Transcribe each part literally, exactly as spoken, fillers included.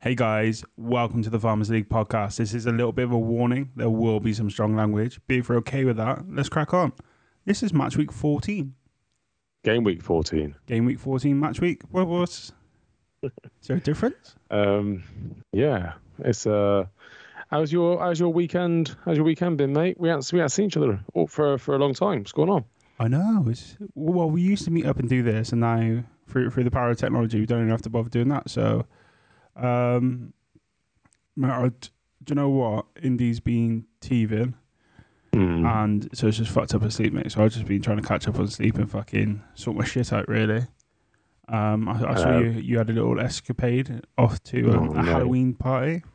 Hey guys, welcome to the Farmers League podcast. This is a little bit of a warning. There will be some strong language. But if you're okay with that, let's crack on. This is match week fourteen. Game week fourteen. Game week fourteen, match week. What was? Is there a difference? Um, yeah, it's uh, how's your how's your weekend? How's your weekend been, mate? We haven't we haven't seen each other for for a long time. What's going on? I know. It's well, we used to meet up and do this, and now through through the power of technology, we don't even have to bother doing that. So, um, do you know what? Indy's been teething. Mm. And so it's just fucked up asleep, mate. So I've just been trying to catch up on sleep and fucking sort my shit out, really. Um, I, I saw Uh, you you had a little escapade off to um, Oh, a no. Halloween party.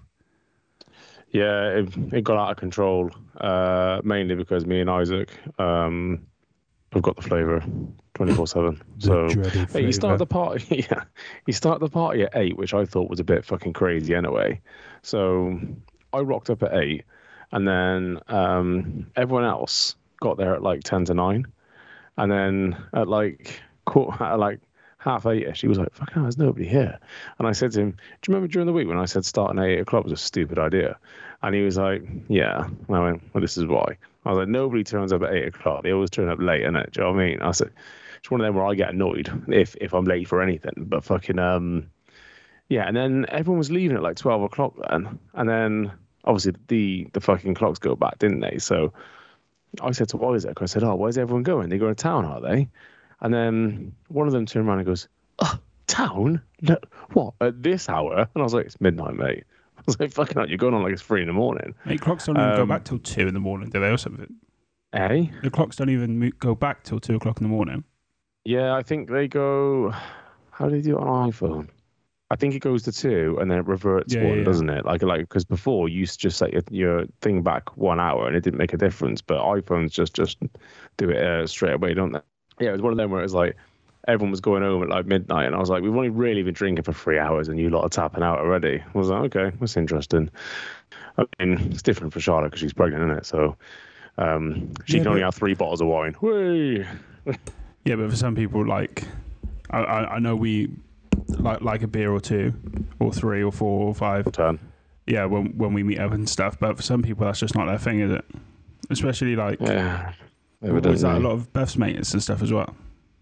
Yeah, it, it got out of control. Uh, mainly because me and Isaac, um, have got the flavour twenty-four seven. So dreaded hey, he started the party. Yeah, he started the party at eight, which I thought was a bit fucking crazy anyway. So I rocked up at eight. And then um, everyone else got there at like ten to nine. And then at like quarter, at like half eight-ish, he was like, fucking hell, there's nobody here. And I said to him, do you remember during the week when I said starting at eight o'clock was a stupid idea? And he was like, yeah. And I went, well, this is why. I was like, nobody turns up at eight o'clock. They always turn up late, innit? Do you know what I mean? I said, it's one of them where I get annoyed if, if I'm late for anything. But fucking, um, yeah. And then everyone was leaving at like twelve o'clock then. And then obviously the the fucking clocks go back, didn't they? So I said to Isaac, I said, oh, where's everyone going? They go to town, are they? And then one of them turned around and goes, oh, town? No, what, at this hour? And I was like, it's midnight, mate. I was like, fucking hell, you're going on like it's three in the morning. Mate, clocks don't even go Um, back till two in the morning, do they, or something? Eh? The clocks don't even mo- go back till two o'clock in the morning. Yeah, I think they go, how do they do it on iPhone? I think it goes to two and then it reverts Yeah, one, yeah, yeah. doesn't it? Like, like because before you used to just set your, your thing back one hour and it didn't make a difference. But iPhones just just do it uh, straight away, don't they? Yeah, it was one of them where it was like everyone was going home at like midnight, and I was like, we've only really been drinking for three hours, and you lot are tapping out already. I was like, okay, that's interesting. I mean, it's different for Charlotte because she's pregnant, isn't it? So um, she Yeah, can only but- have three bottles of wine. Whee! Yeah, but for some people, like, I, I, I know we like like a beer or two, or three, or four, or five. Turn. Yeah, when when we meet up and stuff. But for some people, that's just not their thing, is it? Especially like, Yeah. was that a Evidently. lot of Beth's mates and stuff as well?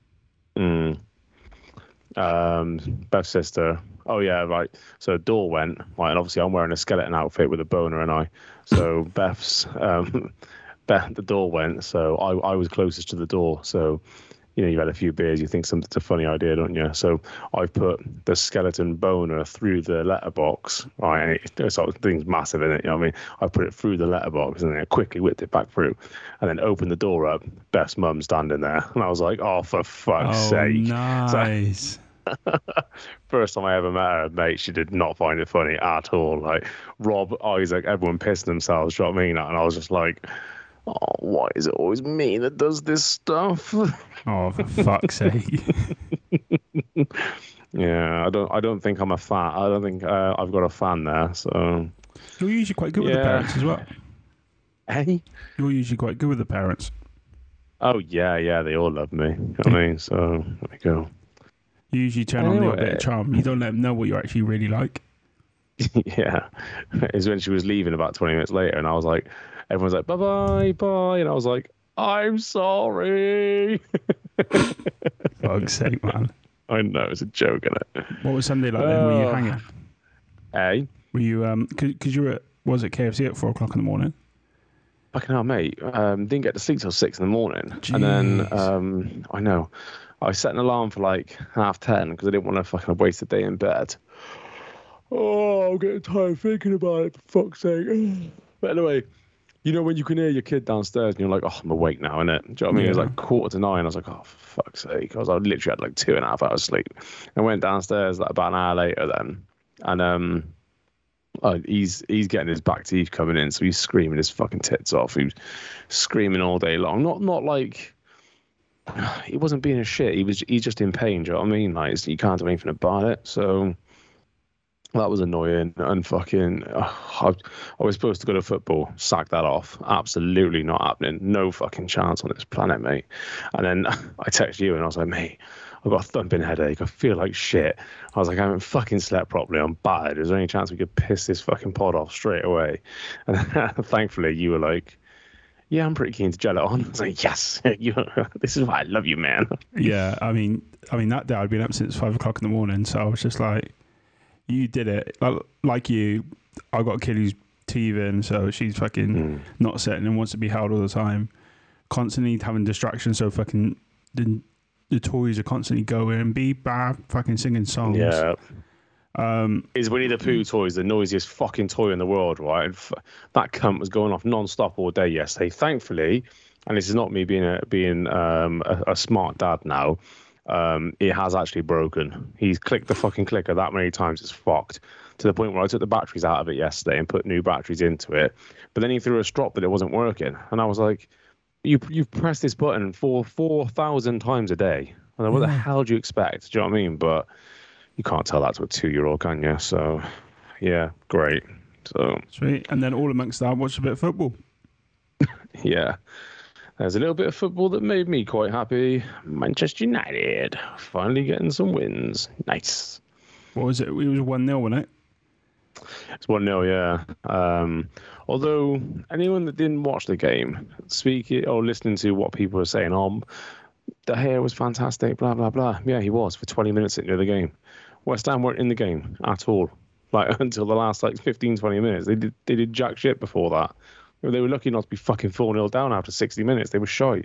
Mm. Um, Beth's sister. Oh yeah, right. So Door went, right, and obviously I'm wearing a skeleton outfit with a boner, and I. So Beth's, um, Beth, the door went. So I, I was closest to the door. So, you know, you had a few beers, you think something's a funny idea, don't you? So I've put the skeleton boner through the letterbox, right? And it, it's sort of thing's massive in it, you know what I mean? I put it through the letterbox and then I quickly whipped it back through, and then opened the door up. Beth's mum standing there, and I was like, oh, for fuck's Oh, sake! nice. First time I ever met her, mate, she did not find it funny at all. Like Rob, Isaac, everyone pissing themselves. Do you know what I mean? And I was just like, oh, why is it always me that does this stuff? Oh, for fuck's sake. Yeah, I don't, I don't think I'm a fan. I don't think uh, I've got a fan there. So, You're usually quite good with the Yeah. parents as well. hey, You're usually quite good with the parents. oh yeah, yeah, they all love me. You know what I mean? So there we go. You usually turn on a little bit Anyway. of charm. You don't let them know what you actually really like. Yeah, it's when she was leaving about twenty minutes later, and I was like, everyone's like, bye bye, bye, and I was like, I'm sorry. Fuck's sake, man. I know it's a joke, isn't it? What was Sunday like then? Were you Oh. hanging? Hey, Were you, um, because you were at, was it K F C at four o'clock in the morning? fucking hell, mate. Um, didn't get to sleep till six in the morning, and then Jeez. um, I know I set an alarm for like half ten because I didn't want to fucking waste a day in bed. Oh, I'm getting tired thinking about it. For fuck's sake. But anyway, you know when you can hear your kid downstairs and you're like, oh, I'm awake now, innit? Do you know what I mean? It was Yeah. like quarter to nine. I was like, oh, for fuck's sake. I was I literally had like two and a half hours sleep. I went downstairs like about an hour later then, and um, uh, he's he's getting his back teeth coming in, so he's screaming his fucking tits off. He was screaming all day long. Not not like he wasn't being a shit. He was he's just in pain. Do you know what I mean? Like it's, you can't do anything about it. So That was annoying and fucking. Uh, I, I was supposed to go to football, sack that off. Absolutely not happening. No fucking chance on this planet, mate. And then I texted you and I was like, mate, I've got a thumping headache. I feel like shit. I was like, I haven't fucking slept properly. I'm battered. Is there any chance we could piss this fucking pod off straight away? And thankfully, you were like, yeah, I'm pretty keen to gel it on. I was like, yes, you, this is why I love you, man. Yeah, I mean, I mean that day I'd been up since five o'clock in the morning, so I was just like, you did it. Like, like you, I got a kid who's teething, so she's fucking mm. not sitting and wants to be held all the time. Constantly having distractions, so fucking the, the toys are constantly going, beep, bap, fucking singing songs. Yeah. Um, is Winnie the Pooh toys the noisiest fucking toy in the world, right? And f- that cunt was going off non-stop all day yesterday. Thankfully, and this is not me being a being um, a, a smart dad now, um, it has actually broken. He's clicked the fucking clicker that many times, it's fucked. To the point where I took the batteries out of it yesterday and put new batteries into it. But then he threw a strop that it wasn't working. And I was like, you, you've pressed this button for four thousand times a day. I was like, what the hell do you expect? Do you know what I mean? But you can't tell that to a two-year-old, can you? So, yeah, great. So sweet. And then all amongst that, watch a bit of football. Yeah. There's a little bit of football that made me quite happy. Manchester United finally getting some wins. Nice. What was it? It was one nil, wasn't it? It's one nil, yeah. Um, although, anyone that didn't watch the game, speaking or listening to what people were saying, oh, De Gea was fantastic, blah, blah, blah. Yeah, he was for twenty minutes into the game. West Ham weren't in the game at all. Like, until the last, like, fifteen, twenty minutes. They did, they did jack shit before that. They were lucky not to be fucking four nil down after sixty minutes. They were shy.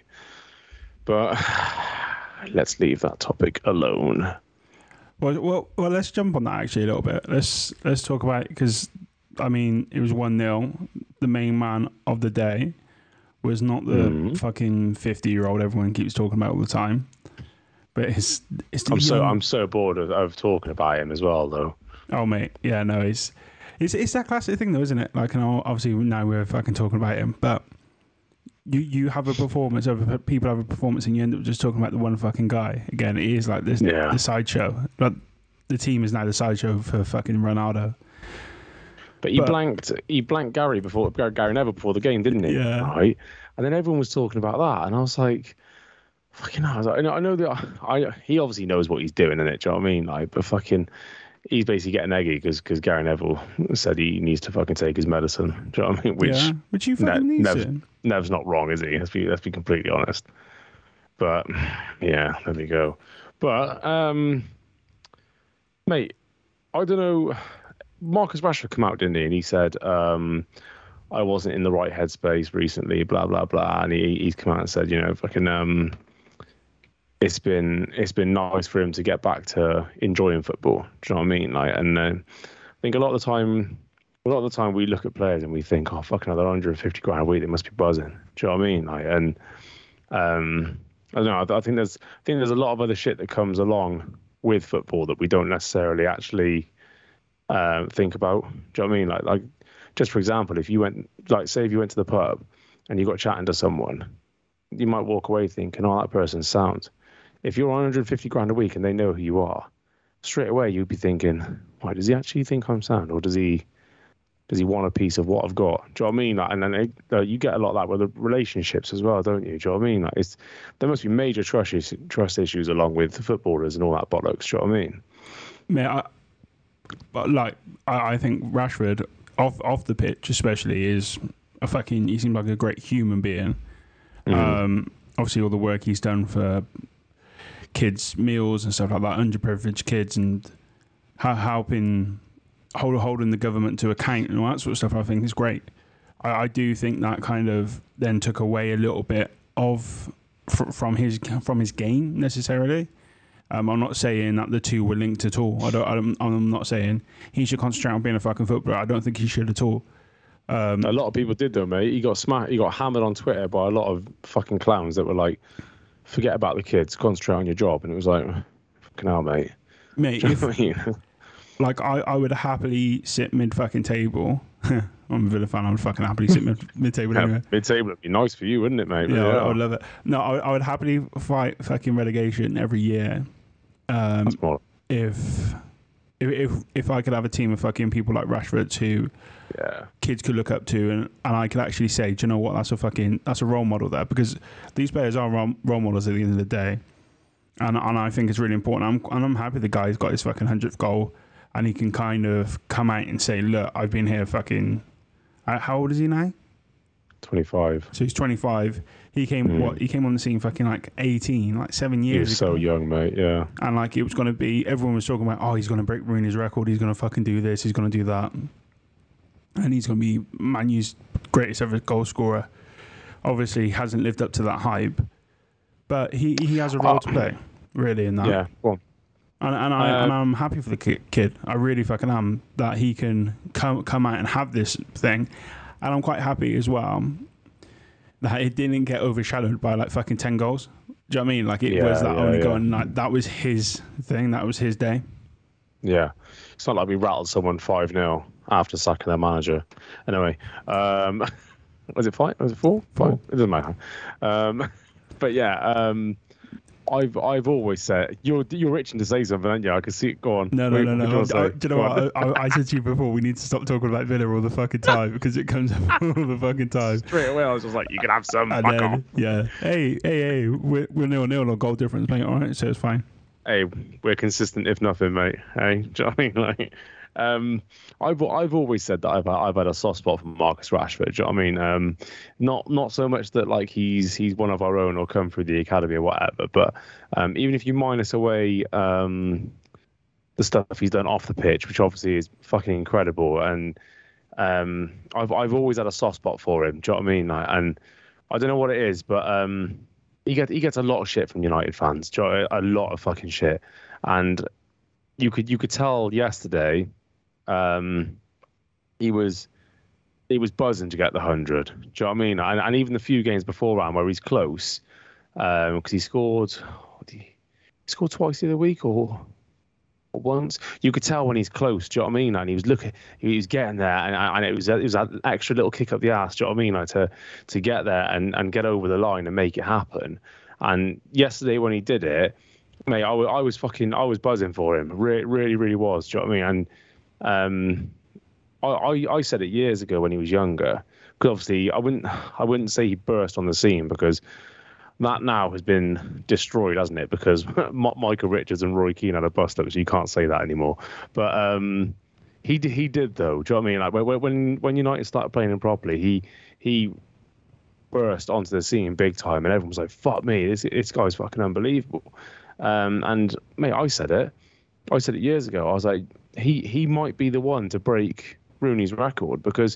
But let's leave that topic alone. Well, well, well, let's jump on that actually a little bit. Let's let's talk about it because, I mean, it was one nil. The main man of the day was not the mm. fucking fifty-year-old everyone keeps talking about all the time. But it's... it's I'm so I'm so bored of, of talking about him as well, though. Oh, mate. Yeah, no, it's... It's it's that classic thing, though, isn't it? Like, and obviously now we're fucking talking about him, but you you have a performance, other people have a performance, and you end up just talking about the one fucking guy. Again, it is like this, yeah. the sideshow. Like, the team is now the sideshow for fucking Ronaldo. But he but, blanked he blanked Gary before Gary Neville before the game, didn't he? Yeah. Right. And then everyone was talking about that, and I was like, fucking hell. I, was like, I know that I, I he obviously knows what he's doing in it. Do you know what I mean? Like, but fucking. He's basically getting eggy because because Gary Neville said he needs to fucking take his medicine. Do you know what I mean? Which, yeah, which you fucking ne- need Nev's, to. Nev's not wrong, is he? Let's be let's be completely honest. But yeah, there we go. But um, mate, I don't know. Marcus Rashford came out, didn't he? And he said um, I wasn't in the right headspace recently. Blah blah blah. And he he's come out and said, you know, fucking um. It's been it's been nice for him to get back to enjoying football. Do you know what I mean? Like, and uh, I think a lot of the time, a lot of the time we look at players and we think, oh, fucking, another one hundred fifty grand a week, they must be buzzing. Do you know what I mean? Like, and um, I don't know. I, I think there's I think there's a lot of other shit that comes along with football that we don't necessarily actually uh, think about. Do you know what I mean? Like, like just for example, if you went, like, say, if you went to the pub and you got chatting to someone, you might walk away thinking, oh, that person's sound. If you're one hundred fifty grand a week and they know who you are, straight away you'd be thinking, why does he actually think I'm sound, or does he does he want a piece of what I've got? Do you know what I mean? Like, and then it, uh, you get a lot of that with the relationships as well, don't you? Do you know what I mean? Like, it's there must be major trust issues, trust issues along with the footballers and all that bollocks. Do you know what I mean? Yeah, I, but like I, I think Rashford off off the pitch especially is a fucking. He seems like a great human being. Mm. Um, obviously, all the work he's done for kids' meals and stuff like that, underprivileged kids, and ha- helping hold, holding the government to account and all that sort of stuff, I think is great. I, I do think that kind of then took away a little bit of fr- from his from his game necessarily. Um, I'm not saying that the two were linked at all. I don't, I don't, I'm not saying he should concentrate on being a fucking footballer. I don't think he should at all. Um, a lot of people did though, mate. He got smacked. He got hammered on Twitter by a lot of fucking clowns that were like, forget about the kids, concentrate on your job. And it was like, fucking hell, mate. Mate, if, I mean? like, I, I would happily sit mid-fucking table. I'm a Villa fan. I would fucking happily sit mid, mid-table yeah, anyway. Mid-table would be nice for you, wouldn't it, mate? Yeah, yeah. I would love it. No, I, I would happily fight fucking relegation every year. Um, That's more. If if, if if I could have a team of fucking people like Rashford who Yeah. kids could look up to, and, and I could actually say, do you know what, that's a fucking that's a role model there, because these players are role, role models at the end of the day, and and I think it's really important. I'm and I'm happy the guy's got his fucking hundredth goal, and he can kind of come out and say, look, I've been here fucking. Uh, how old is he now? twenty-five. So he's twenty-five. He came mm. what? He came on the scene fucking like eighteen, like seven years. He was ago. so young, mate. Yeah. And like it was going to be, everyone was talking about, oh, he's going to break Rooney's record. He's going to fucking do this. He's going to do that. And he's going to be Man U's greatest ever goal scorer. Obviously, he hasn't lived up to that hype, but he, he has a role oh. to play, really, in that. Yeah. Well. And and, I, uh, and I'm happy for the kid. I really fucking am that he can come come out and have this thing. And I'm quite happy as well that it didn't get overshadowed by like fucking ten goals. Do you know what I mean? Like it yeah, was that yeah, only yeah. going like that was his thing. That was his day. Yeah, it's not like we rattled someone five nil after sacking their manager. Anyway, um, was it five? Was it four? Four. Five? It doesn't matter. Um, but yeah, um, I've I've always said you're you're itching to say something, aren't you? I can see it. Go on. No, no, Wait, no, no. what do, I, do you know what? I, I said to you before, we need to stop talking about Villa all the fucking time because it comes up all the fucking time. Straight away, I was just like, you can have some. And Fuck then, off. Yeah. Hey, hey, hey. We're we're nil nil on goal difference, mate. All right, so it's fine. Hey, we're consistent if nothing, mate. Hey, do you know what I mean? Like, um, I've I've always said that I've I've had a soft spot for Marcus Rashford. Do you know what I mean? Um, not not so much that like he's he's one of our own or come through the academy or whatever, but um, even if you minus away um the stuff he's done off the pitch, which obviously is fucking incredible, and um, I've I've always had a soft spot for him. Do you know what I mean? Like, and I don't know what it is, but um. He gets he gets a lot of shit from United fans, a lot of fucking shit, and you could you could tell yesterday, um, he was he was buzzing to get the hundred. Do you know what I mean? And, and even the few games beforehand where he's close, because um, he scored, he, he scored twice the other week or. Once you could tell when he's close, do you know what I mean? And he was looking, he was getting there, and, and it was it was that extra little kick up the ass, do you know what I mean? Like to to get there and, and get over the line and make it happen. And yesterday when he did it, mate, I, I was fucking, I was buzzing for him, really, really, really was. Do you know what I mean? And um, I, I I said it years ago when he was younger, because obviously I wouldn't I wouldn't say he burst on the scene because. That now has been destroyed, hasn't it? Because Michael Richards and Roy Keane had a bust up, so you can't say that anymore. But um, he did, he did though. Do you know what I mean? Like when when United started playing him properly, he he burst onto the scene big time, and everyone was like, "Fuck me, this this guy's fucking unbelievable." Um, and mate, I said it. I said it years ago. I was like, he he might be the one to break Rooney's record because.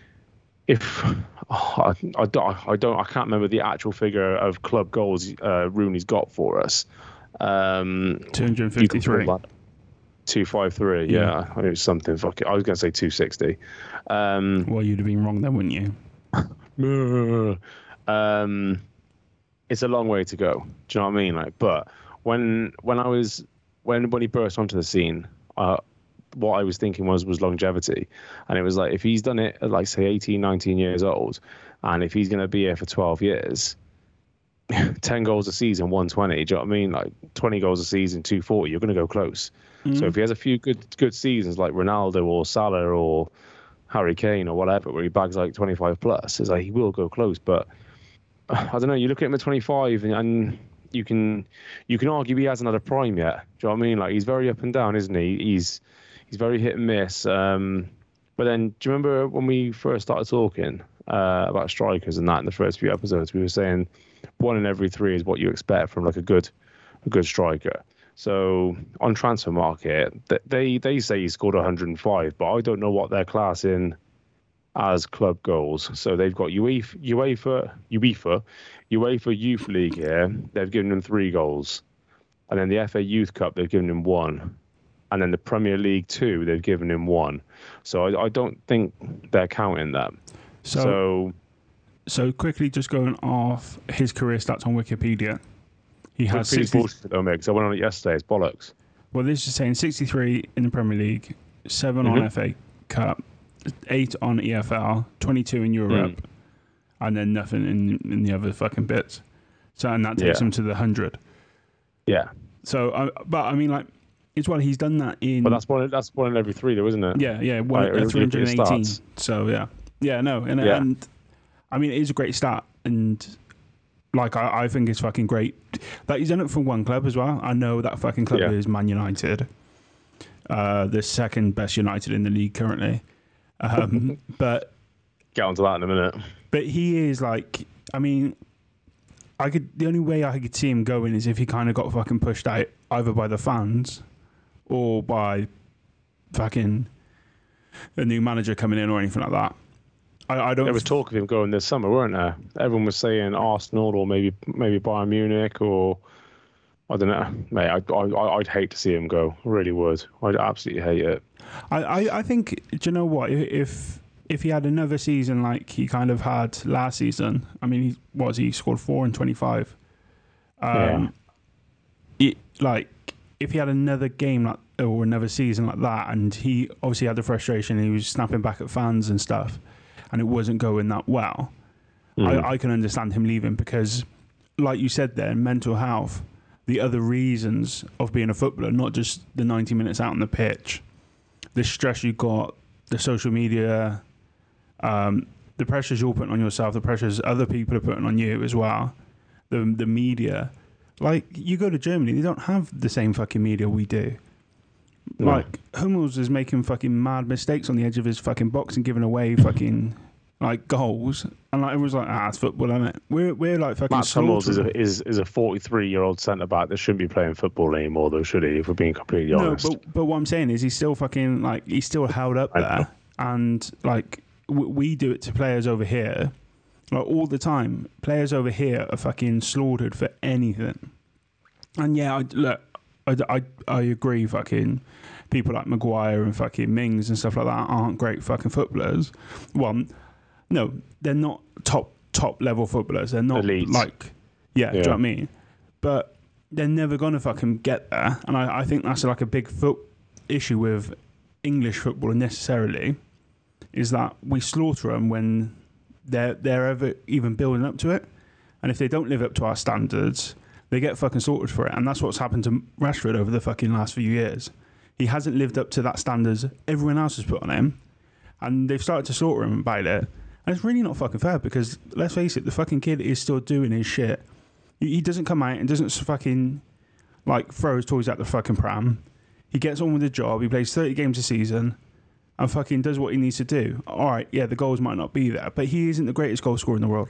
If oh, I, I don't, I don't, I can't remember the actual figure of club goals uh, Rooney's got for us. Um, two hundred fifty-three. two fifty-three, yeah. yeah. I mean, it was something. Fuck it. I was going to say two sixty. Um, well, you'd have been wrong then, wouldn't you? um, it's a long way to go. Do you know what I mean? Like, but when when I was when when he burst onto the scene, uh, what I was thinking was was longevity, and it was like if he's done it at like say eighteen, nineteen years old, and if he's going to be here for twelve years, ten goals a season, one twenty, do you know what I mean? Like twenty goals a season, two forty, you're going to go close. Mm-hmm. So if he has a few good good seasons like Ronaldo or Salah or Harry Kane or whatever, where he bags like twenty-five plus, it's like he will go close. But I don't know, you look at him at twenty-five and, and you can you can argue he hasn't had a prime yet. Do you know what I mean? Like he's very up and down, isn't he? He's He's very hit and miss. Um, but then, do you remember when we first started talking uh, about strikers and that in the first few episodes? We were saying one in every three is what you expect from like a good, a good striker. So on Transfer Market, they they say he scored one hundred five, but I don't know what they're classing as club goals. So they've got UEFA, UEFA, UEFA, UEFA Youth League here. They've given him three goals, and then the F A Youth Cup they've given him one. And then the Premier League two, they've given him one. So I, I don't think they're counting that. So, so, so quickly just going off his career stats on Wikipedia. He has sixty... bullshit though, mate, because I went on it yesterday. It's bollocks. Well, this is saying sixty-three in the Premier League, seven mm-hmm. on F A Cup, eight on E F L, twenty-two in Europe, mm. and then nothing in in the other fucking bits. So, and that takes yeah. him to the one hundred. Yeah. So, uh, but I mean, like, It's well, he's done that in. But that's one. That's one in every three, though, isn't it? Yeah, yeah, one Like, uh, three hundred and eighteen. starts. So yeah, yeah, no, and Yeah. and I mean, it is a great start, and like I, I think it's fucking great that he's done it for one club as well. I know that fucking club Yeah. is Man United, uh, the second best United in the league currently. Um, but Get onto that in a minute. but he is like, I mean, I could the only way I could see him going is if he kind of got fucking pushed out either by the fans or by fucking a new manager coming in or anything like that. I, I don't. There was talk of him going this summer, weren't there? Everyone was saying Arsenal or maybe maybe Bayern Munich or I don't know. Mate, I, I I'd hate to see him go. I really would. I'd absolutely hate it. I, I, I think. Do you know what? If if he had another season like he kind of had last season, I mean, he what was he scored four and twenty five. Um, yeah. It, like if he had another game like or another season like that, and he obviously had the frustration, he was snapping back at fans and stuff, and it wasn't going that well. Mm. I, I can understand him leaving because, like you said there, mental health, the other reasons of being a footballer, not just the ninety minutes out on the pitch, the stress you got, the social media, um, the pressures you're putting on yourself, the pressures other people are putting on you as well, the the media. Like, you go to Germany, they don't have the same fucking media we do. No. Like, Hummels is making fucking mad mistakes on the edge of his fucking box and giving away fucking, like, goals. And, like, everyone's like, ah, it's football, isn't it? We're, we're like, fucking Mats Hummels is a, is, is a forty-three-year-old centre-back that shouldn't be playing football anymore, though, should he, if we're being completely honest? No, but, but what I'm saying is he's still fucking, like, he's still held up there. And, like, w- we do it to players over here. Like, all the time, players over here are fucking slaughtered for anything. And yeah, I, look, I, I, I agree, fucking people like Maguire and fucking Mings and stuff like that aren't great fucking footballers. One, no, they're not top, top level footballers. They're not Elite. like, yeah, yeah, do you know what I mean? But they're never going to fucking get there. And I, I think that's like a big foot issue with English football necessarily, is that we slaughter them when they're they're ever even building up to it, and if they don't live up to our standards, they get fucking slaughtered for it. And that's what's happened to Rashford over the fucking last few years. He hasn't lived up to that standards everyone else has put on him, and they've started to slaughter him about it. And it's really not fucking fair because, let's face it, the fucking kid is still doing his shit. He doesn't come out and doesn't fucking like throw his toys at the fucking pram. He gets on with the job. He plays thirty games a season and fucking does what he needs to do. All right, yeah, the goals might not be there, but he isn't the greatest goal scorer in the world.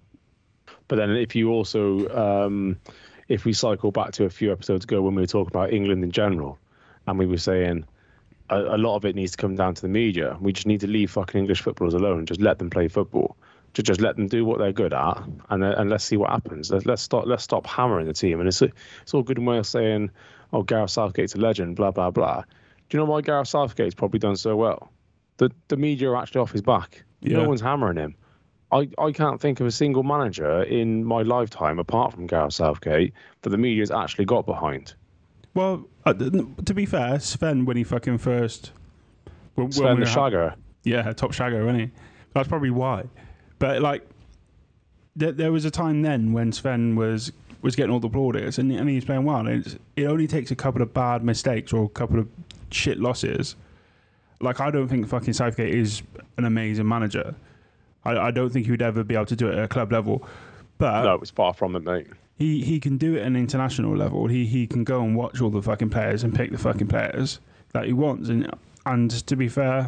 But then if you also, um, if we cycle back to a few episodes ago when we were talking about England in general, and we were saying a, a lot of it needs to come down to the media. We just need to leave fucking English footballers alone and just let them play football. Just, just let them do what they're good at, and uh, and let's see what happens. Let's let's stop let's stop hammering the team. And it's it's all good and well saying, oh, Gareth Southgate's a legend, blah blah blah. Do you know why Gareth Southgate's probably done so well? The the media are actually off his back. Yeah. No one's hammering him. I, I can't think of a single manager in my lifetime, apart from Gareth Southgate, that the media's actually got behind. Well, uh, to be fair, Sven, when he fucking first... When, Sven when we the Shagger. Ha- yeah, top Shagger, wasn't he? That's probably why. But, like, there, there was a time then when Sven was was getting all the plaudits and, and he was playing well. It's, it only takes a couple of bad mistakes or a couple of shit losses. Like, I don't think fucking Southgate is an amazing manager. I, I don't think he would ever be able to do it at a club level. But no, it's far from it, mate. He he can do it at an international level. He he can go and watch all the fucking players and pick the fucking players that he wants. And and to be fair,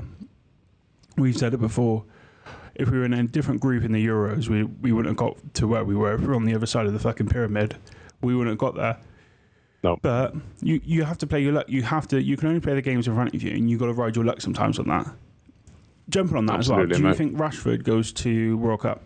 we've said it before, if we were in a different group in the Euros, we, we wouldn't have got to where we were. If we were on the other side of the fucking pyramid, we wouldn't have got there. No. But you, you have to play your luck. You have to. You can only play the games in front of you, and you've got to ride your luck sometimes on that. Jumping on that Absolutely, as well, do you mate. think Rashford goes to World Cup?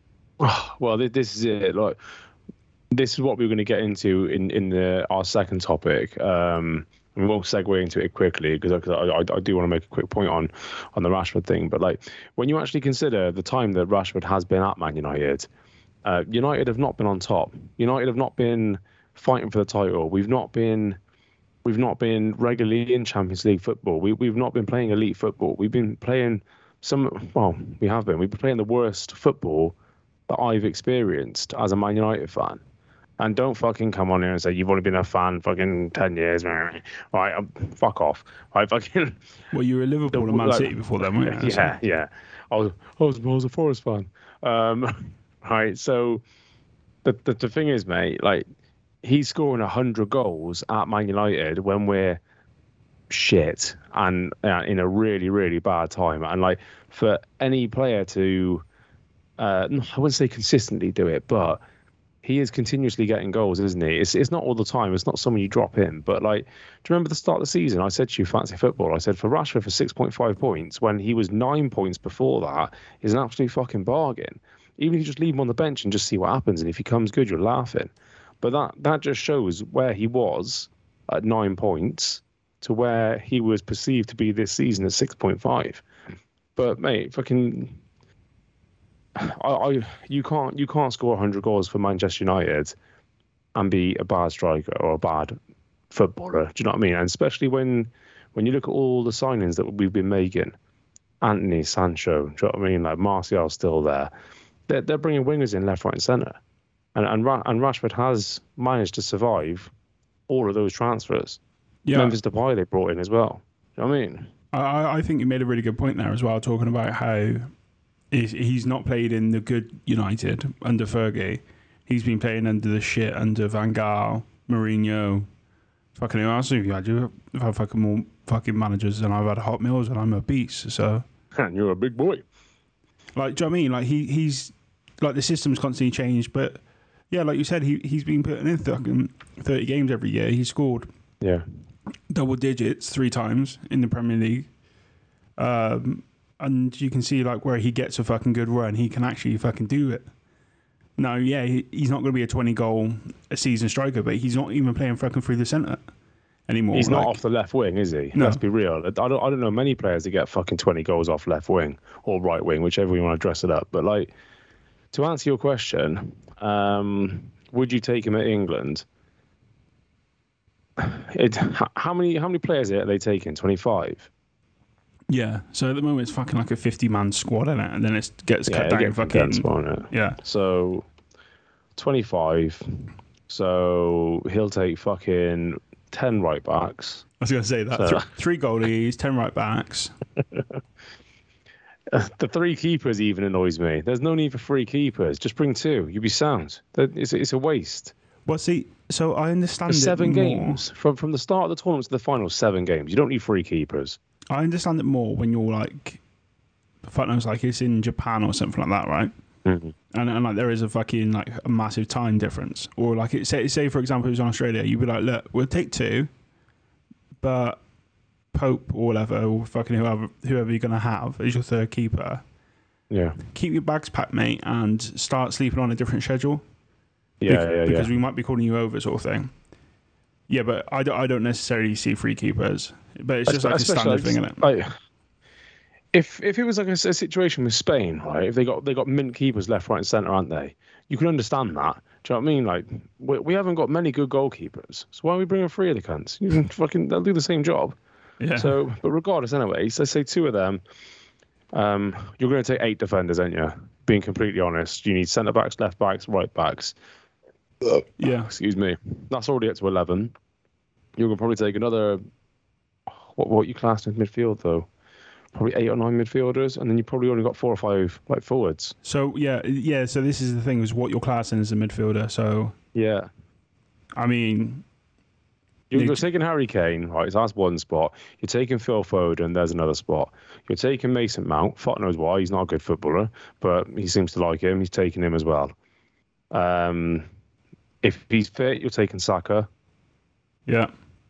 Oh, well, this is it. Like, this is what we we're going to get into in in the our second topic. Um, and we won't segue into it quickly because I, I, I do want to make a quick point on on the Rashford thing. But like, when you actually consider the time that Rashford has been at Man United, uh, United have not been on top. United have not been fighting for the title. We've not been. We've not been regularly in Champions League football. We, we've not been playing elite football. We've been playing some, well, we have been. We've been playing the worst football that I've experienced as a Man United fan. And don't fucking come on here and say you've only been a fan fucking ten years, right? Um, fuck off, right? Fucking. Well, you were a The, Liverpool and Man like, City before then, weren't you? yeah, So, yeah. I was, I was, I was a Forest fan. Um, right. So the, the the thing is, mate, like he's scoring a hundred goals at Man United when we're shit and uh, in a really really bad time, and like for any player to, uh, I wouldn't say consistently do it, but he is continuously getting goals, isn't he? It's it's not all the time. It's not someone you drop in. But like, do you remember the start of the season? I said to you, fancy football. I said for Rashford for six point five points when he was nine points before that is an absolute fucking bargain. Even if you just leave him on the bench and just see what happens, and if he comes good, you're laughing. But that that just shows where he was at nine points to where he was perceived to be this season at six point five. But mate, fucking. I, I you can't you can't score one hundred goals for Manchester United and be a bad striker or a bad footballer. Do you know what I mean? And especially when when you look at all the signings that we've been making, Anthony, Sancho, do you know what I mean? Like Martial's still there. They're they're bringing wingers in left, right, and centre, and and and Rashford has managed to survive all of those transfers. yeah, Memphis Depay they brought in as well. Do you know what I mean? I, I think you made a really good point there as well, talking about how he's, he's not played in the good United under Fergie. He's been playing under the shit under Van Gaal, Mourinho. Fucking who else have you had? You've had fucking more fucking managers than I've had hot meals, and I'm a beast. So, And you're a big boy. like, do you know what I mean? Like, he he's like the system's constantly changed, but yeah, like you said, he he's been putting in fucking thirty games every year. He scored Yeah. double digits three times in the Premier League. Um, and you can see like where he gets a fucking good run, he can actually fucking do it. No, yeah, he, he's not going to be a twenty goal a season striker, but he's not even playing fucking through the centre anymore. He's like, not off the left wing, is he? No. Let's be real. I don't, I don't know many players that get fucking twenty goals off left wing or right wing, whichever you want to dress it up. But like, to answer your question, um, would you take him at England? It, how many how many players are they taking? twenty-five? Yeah, so at the moment it's fucking like a fifty man squad, isn't it? And then it gets Yeah, cut it down gets fucking. condensed, won't it? Yeah. So twenty-five. So he'll take fucking ten right backs. I was going to say that. So- Th- three goalies, ten right backs. The three keepers even annoys me. There's no need for three keepers. Just bring two. You'll be sound. That- It's, it's a waste. Well, see, so I understand For it seven more. games from from the start of the tournament to the final, seven games. You don't need three keepers. I understand it more when you're like, fuck knows, like it's in Japan or something like that, right? Mm-hmm. And, and like there is a fucking like a massive time difference, or like it say say for example it was in Australia, you'd be like, look, we'll take two, but Pope or whatever, or fucking whoever whoever you're gonna have as your third keeper, Yeah, keep your bags packed, mate, and start sleeping on a different schedule. yeah, Bec- yeah, because yeah. we might be calling you over, sort of thing. Yeah, but I don't, I don't necessarily see free keepers, but it's just like a standard thing, isn't it? Like, if if it was like a, a situation with Spain, right? If they got they got mint keepers left, right, and centre, aren't they? You can understand that. Do you know what I mean? Like, we, we haven't got many good goalkeepers, so why are we bringing three of the cunts? You can fucking they'll do the same job. Yeah. So, but regardless, anyway, so let's say two of them. Um, you're going to take eight defenders, aren't you? Being completely honest, you need centre backs, left backs, right backs. yeah. Excuse me. That's already up to eleven. You're going to probably take another. What what you classed as midfield though? Probably eight or nine midfielders, and then you probably only got four or five like forwards. So yeah, yeah. So this is the thing: is what you're classing as a midfielder. So Yeah. I mean, You're, You- you're taking Harry Kane, right? So that's one spot. You're taking Phil Foden, there's another spot. You're taking Mason Mount. Fuck knows why. He's not a good footballer, but he seems to like him. He's taking him as well. Um, if he's fit, you're taking Saka. yeah,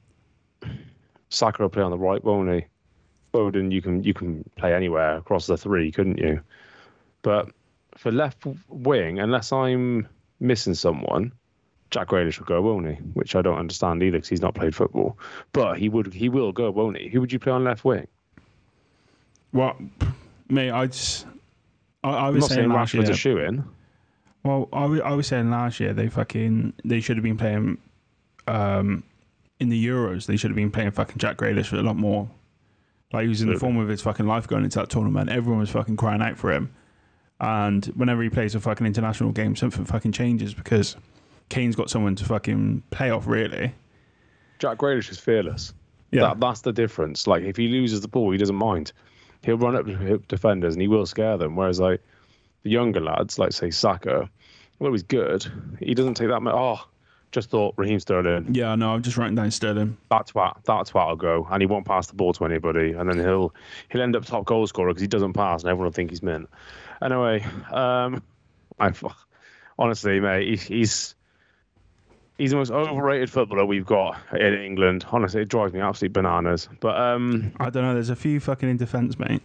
Saka will play on the right, won't he? Foden, you can you can play anywhere across the three, couldn't you? But for left wing, unless I'm missing someone, Jack Grealish will go, won't he? Which I don't understand either because he's not played football. But he would, he will go, won't he? Who would you play on left wing? well, mate, I just, I, I I'm was not saying saying last Rashford's year. a shoe in. Well, I was, I was saying last year they fucking they should have been playing, um, in the Euros. They should have been playing fucking Jack Grealish for a lot more. Like he was in the Absolutely. form of his fucking life going into that tournament. Everyone was fucking crying out for him. And whenever he plays a fucking international game, something fucking changes because Kane's got someone to fucking play off, really. Jack Grealish is fearless. Yeah. That, that's the difference. Like, if he loses the ball, he doesn't mind. He'll run up to defenders and he will scare them. Whereas, like, the younger lads, like, say, Saka, although he's good, he doesn't take that much. Oh, just thought Raheem Sterling. Yeah, no, I'm just writing down Sterling. That's what that's what I'll go. And he won't pass the ball to anybody. And then he'll he'll end up top goal scorer because he doesn't pass and everyone will think he's mint. Anyway, um, I, honestly, mate, he, he's... He's the most overrated footballer we've got in England. Honestly, it drives me absolutely bananas. But um, I don't know. There's a few fucking in defence, mate.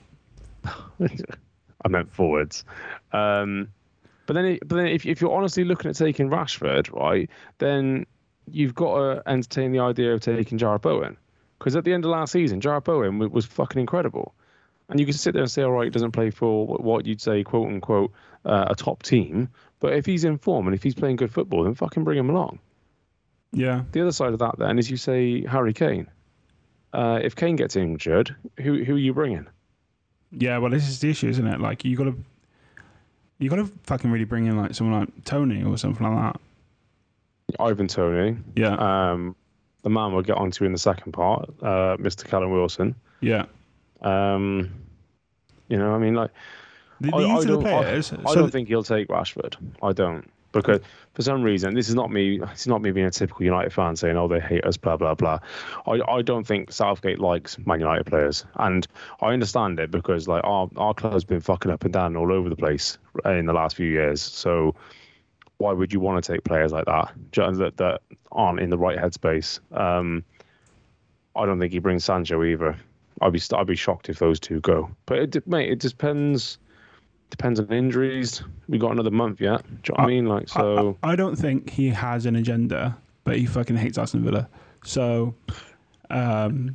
I meant forwards. Um, but then, but then, if if you're honestly looking at taking Rashford, right, then you've got to entertain the idea of taking Jarrett Bowen, because at the end of last season, Jarrett Bowen was fucking incredible, and you can sit there and say, all right, he doesn't play for what you'd say, quote unquote, uh, a top team. But if he's in form and if he's playing good football, then fucking bring him along. Yeah. The other side of that then is you say Harry Kane. Uh, if Kane gets injured, who who are you bringing? Yeah, well, this is the issue, isn't it? Like, you got to, you got to fucking really bring in like someone like Tony or something like that. Ivan Toney. Yeah. Um, the man we'll get onto in the second part, uh, Mister Callum Wilson. Yeah. Um, you know, I mean, like, The, the I, I use of the don't, I, players. I so don't think he'll take Rashford. I don't. Because for some reason, this is not me. It's not me being a typical United fan saying, "Oh, they hate us," blah blah blah. I, I don't think Southgate likes Man United players, and I understand it because like our our club's been fucking up and down all over the place in the last few years. So why would you want to take players like that that, that aren't in the right headspace? Um, I don't think he brings Sancho either. I'd be I'd be shocked if those two go. But it mate, it depends. Depends on injuries. We got another month yet. Do you know what I, I mean? Like, so I, I don't think he has an agenda, but he fucking hates Aston Villa. So, um,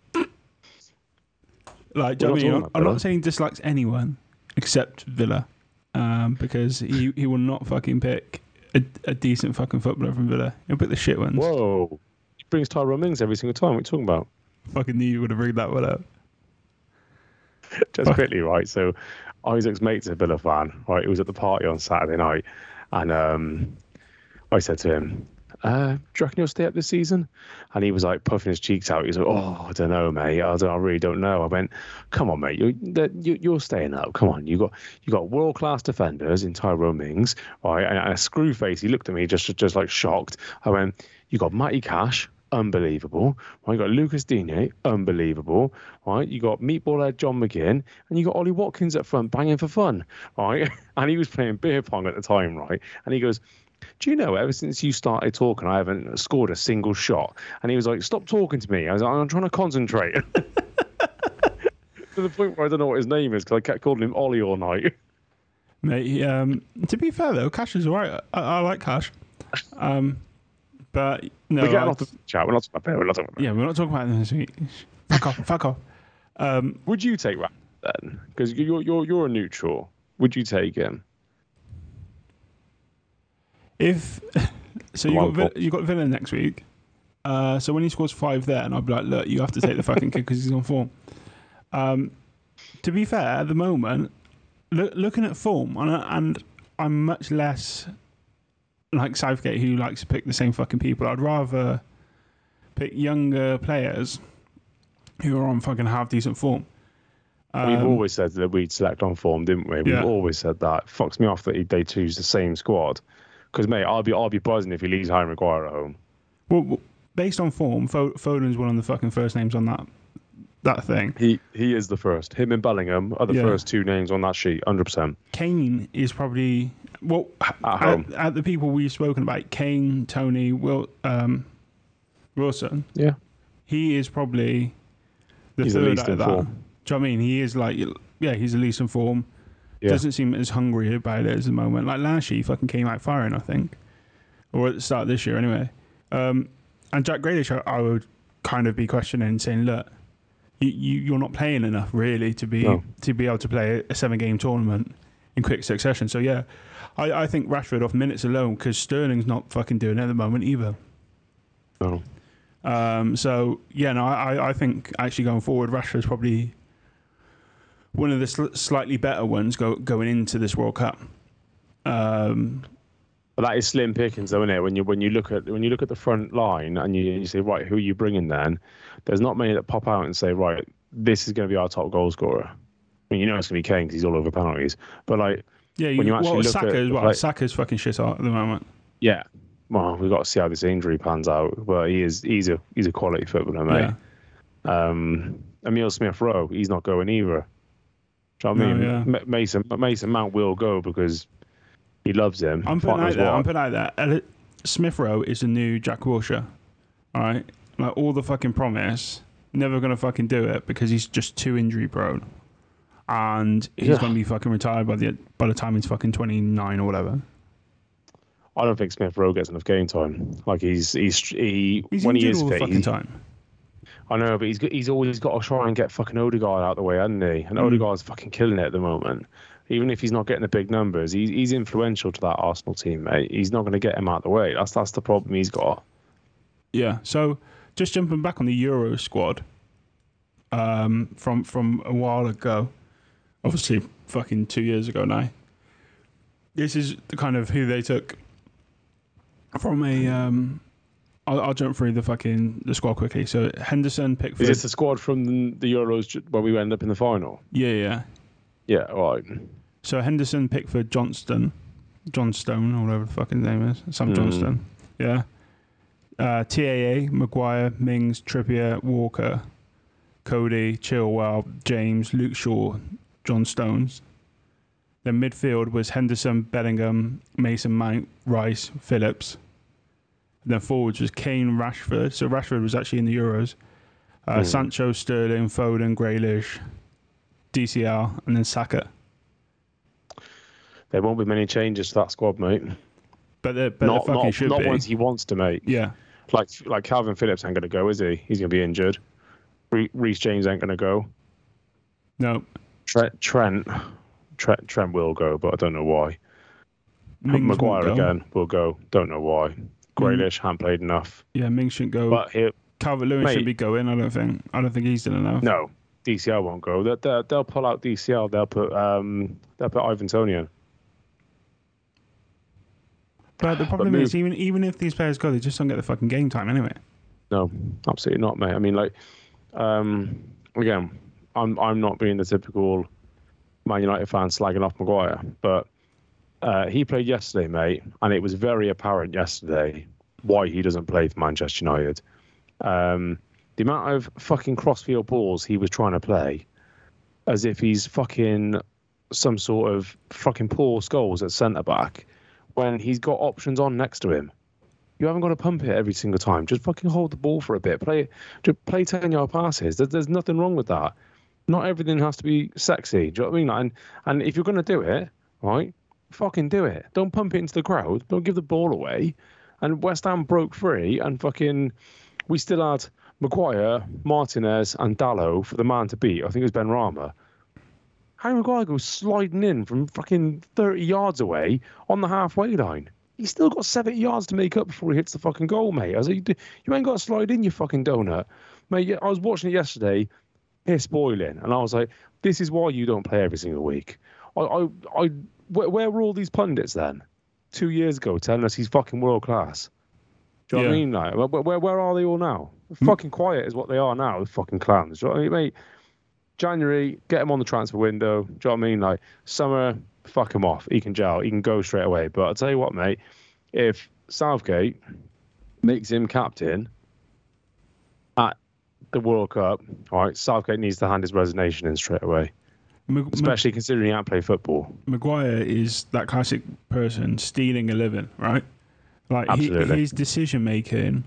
like, do you know what I mean? I'm, I'm not saying he dislikes anyone except Villa, um, because he, he will not fucking pick a, a decent fucking footballer from Villa. He'll pick the shit ones. Whoa! He brings Tyrone Mings every single time. What are you talking about? Fucking knew you would have rigged that one up. Just quickly, right? So Isaac's mate's a Villa fan, right? He was at the party on Saturday night, and um, I said to him, uh, "Do you reckon you'll stay up this season?" And he was like puffing his cheeks out. He was like, "Oh, I don't know, mate. I, don't, I really don't know." I went, "Come on, mate. You, you, you're staying up. Come on. You got you got world class defenders in Tyrone Mings, right? And, and a screw face. He looked at me just just like shocked. I went, you got Matty Cash." Unbelievable. Right, you got Lucas Digne, unbelievable. Right, you got Meatball Head John McGinn, and you got Ollie Watkins up front banging for fun. Right, and he was playing beer pong at the time, right? And he goes, "Do you know, ever since you started talking, I haven't scored a single shot." And he was like, "Stop talking to me." I was like, "I'm trying to concentrate." To the point where I don't know what his name is because I kept calling him Ollie all night. Mate, um, to be fair though, Cash is alright. I, I like Cash. Um, But no, we're getting off the chat. We're not talking about. We're not talking about. Yeah, we're not talking about them this week. Fuck off, fuck off. Um, Would you take Rashford then? Because you're you're you're a neutral. Would you take him? If so, you got Villa, you got Villa next week. Uh, so when he scores five there, and I'll be like, look, you have to take the fucking kid because he's on form. Um, to be fair, at the moment, look, looking at form, and, and I'm much less like Southgate, who likes to pick the same fucking people. I'd rather pick younger players who are on fucking half decent form. Um, We've always said that we'd select on form, didn't we? We've yeah. always said that. It fucks me off that they choose the same squad. Because, mate, I'll be I'll be buzzing if he leaves Harry Maguire at home. Well, based on form, Foden's one of the fucking first names on that that thing. He he is the first. Him and Bellingham are the yeah. first two names on that sheet, one hundred percent. Kane is probably... Well, at, at, at the people we've spoken about, Kane, Tony, Will, um, Wilson, yeah, he is probably the he's third the least out of that. Form. Do you know what I mean? He is like, yeah, he's the least in form. Yeah. Doesn't seem as hungry about it as the moment. Like last year, he fucking came out firing, I think. Or at the start of this year, anyway. Um, and Jack Grealish, I, I would kind of be questioning, saying, look, you, you, you're not playing enough, really, to be no. to be able to play a seven-game tournament in quick succession. So, yeah, I, I think Rashford off minutes alone, because Sterling's not fucking doing it at the moment either. No. Um, so, yeah, no, I, I think actually going forward, Rashford's probably one of the sl- slightly better ones go, going into this World Cup. Um, But that is slim pickings, though, isn't it? When you when you look at when you look at the front line and you, you say, right, who are you bringing then? There's not many that pop out and say, right, this is going to be our top goal scorer. I mean, you know it's going to be Kane because he's all over penalties. But like, Yeah, when you, you actually well, look Saka at as the well. play, Saka's fucking shit out at the moment. yeah, well, we've got to see how this injury pans out. But he is he's a he's a quality footballer, mate. Yeah. Um, Emile Smith Rowe, he's not going either. Do you know what I No, mean? yeah. M- Mason Mason Mount will go because he loves him. I'm Fuck putting out knows there. what. I'm putting out there. Ele- Smith Rowe is the new Jack Wilshere. All right, like all the fucking promise, never gonna fucking do it because he's just too injury prone, and he's Yeah. gonna be fucking retired by the by the time he's fucking twenty-nine or whatever. I don't think Smith Rowe gets enough game time. Like he's he's he He's when he injured is all the fit. fucking He, time. I know, but he's got- he's always got to try and get fucking Odegaard out of the way, hasn't he? And Mm. Odegaard's fucking killing it at the moment. Even if he's not getting the big numbers, he's he's influential to that Arsenal team, mate. He's not going to get him out of the way. That's that's the problem he's got. Yeah. So just jumping back on the Euro squad, um, from from a while ago, obviously fucking two years ago now. This is the kind of who they took from a. Um, I'll, I'll jump through the fucking the squad quickly. So Henderson, Pickford. Is this the squad from the, the Euros ju- where we end up in the final? Yeah, yeah. Yeah, all right. So Henderson, Pickford, Johnston, Johnstone, or whatever the fucking name is, Sam Mm. Johnston. Yeah. Uh, T A A, Maguire, Mings, Trippier, Walker, Cody, Chilwell, James, Luke Shaw, John Stones. Then midfield was Henderson, Bellingham, Mason Mount, Rice, Phillips. And then forwards was Kane, Rashford. So Rashford was actually in the Euros. Uh, Mm. Sancho, Sterling, Foden, Grealish, D C L, and then Saka. There won't be many changes to that squad, mate. But there, but Not there fucking not should not be. ones he wants to make. Yeah. Like like Calvin Phillips ain't going to go, is he? He's going to be injured. Re- Reece James ain't going to go. No. Trent Trent Trent Trent will go, but I don't know why. Mings Maguire won't go. again will go. Don't know why. Grealish hasn't played enough. Yeah, Mings shouldn't go. But he Calvert Lewin mate- shouldn't be going. I don't think. I don't think he's done enough. no, D C L won't go. They'll, they'll, they'll pull out D C L. They'll put um they'll put Ivan Toney in. But the problem move- is, even even if these players go, they just don't get the fucking game time anyway. No, absolutely not, mate. I mean, like, um, again, I'm I'm not being the typical Man United fan slagging off Maguire, but uh, he played yesterday, mate, and it was very apparent yesterday why he doesn't play for Manchester United. Um, the amount of fucking crossfield balls he was trying to play, as if he's fucking some sort of fucking Paul Scholes at centre back, when he's got options on next to him. You haven't got to pump it every single time. Just fucking hold the ball for a bit. Play, just play ten-yard passes. There's, there's nothing wrong with that. Not everything has to be sexy. Do you know what I mean? And and if you're going to do it, right, fucking do it. Don't pump it into the crowd. Don't give the ball away. And West Ham broke free, and fucking, we still had Maguire, Martinez, and Dallo for the man to beat. I think it was Ben Rama. Harry Maguire goes sliding in from fucking thirty yards away on the halfway line. He's still got seventy yards to make up before he hits the fucking goal, mate. I was like, you ain't got to slide in, you fucking donut. Mate, I was watching it yesterday, piss boiling, and I was like, this is why you don't play every single week. I, I, I where, where were all these pundits then? Two years ago telling us he's fucking world class. Do you know what I Yeah. mean? Like, where, where, where are they all now? Fucking quiet is what they are now, the fucking clowns. Do you know what I mean, mate? January, get him on the transfer window. Do you know what I mean? Like, summer, fuck him off. He can gel. He can go straight away. But I'll tell you what, mate. If Southgate makes him captain at the World Cup, all right, Southgate needs to hand his resignation in straight away. Mag- Especially considering he can't play football. Maguire is that classic person stealing a living, right? Like he, Absolutely. his decision making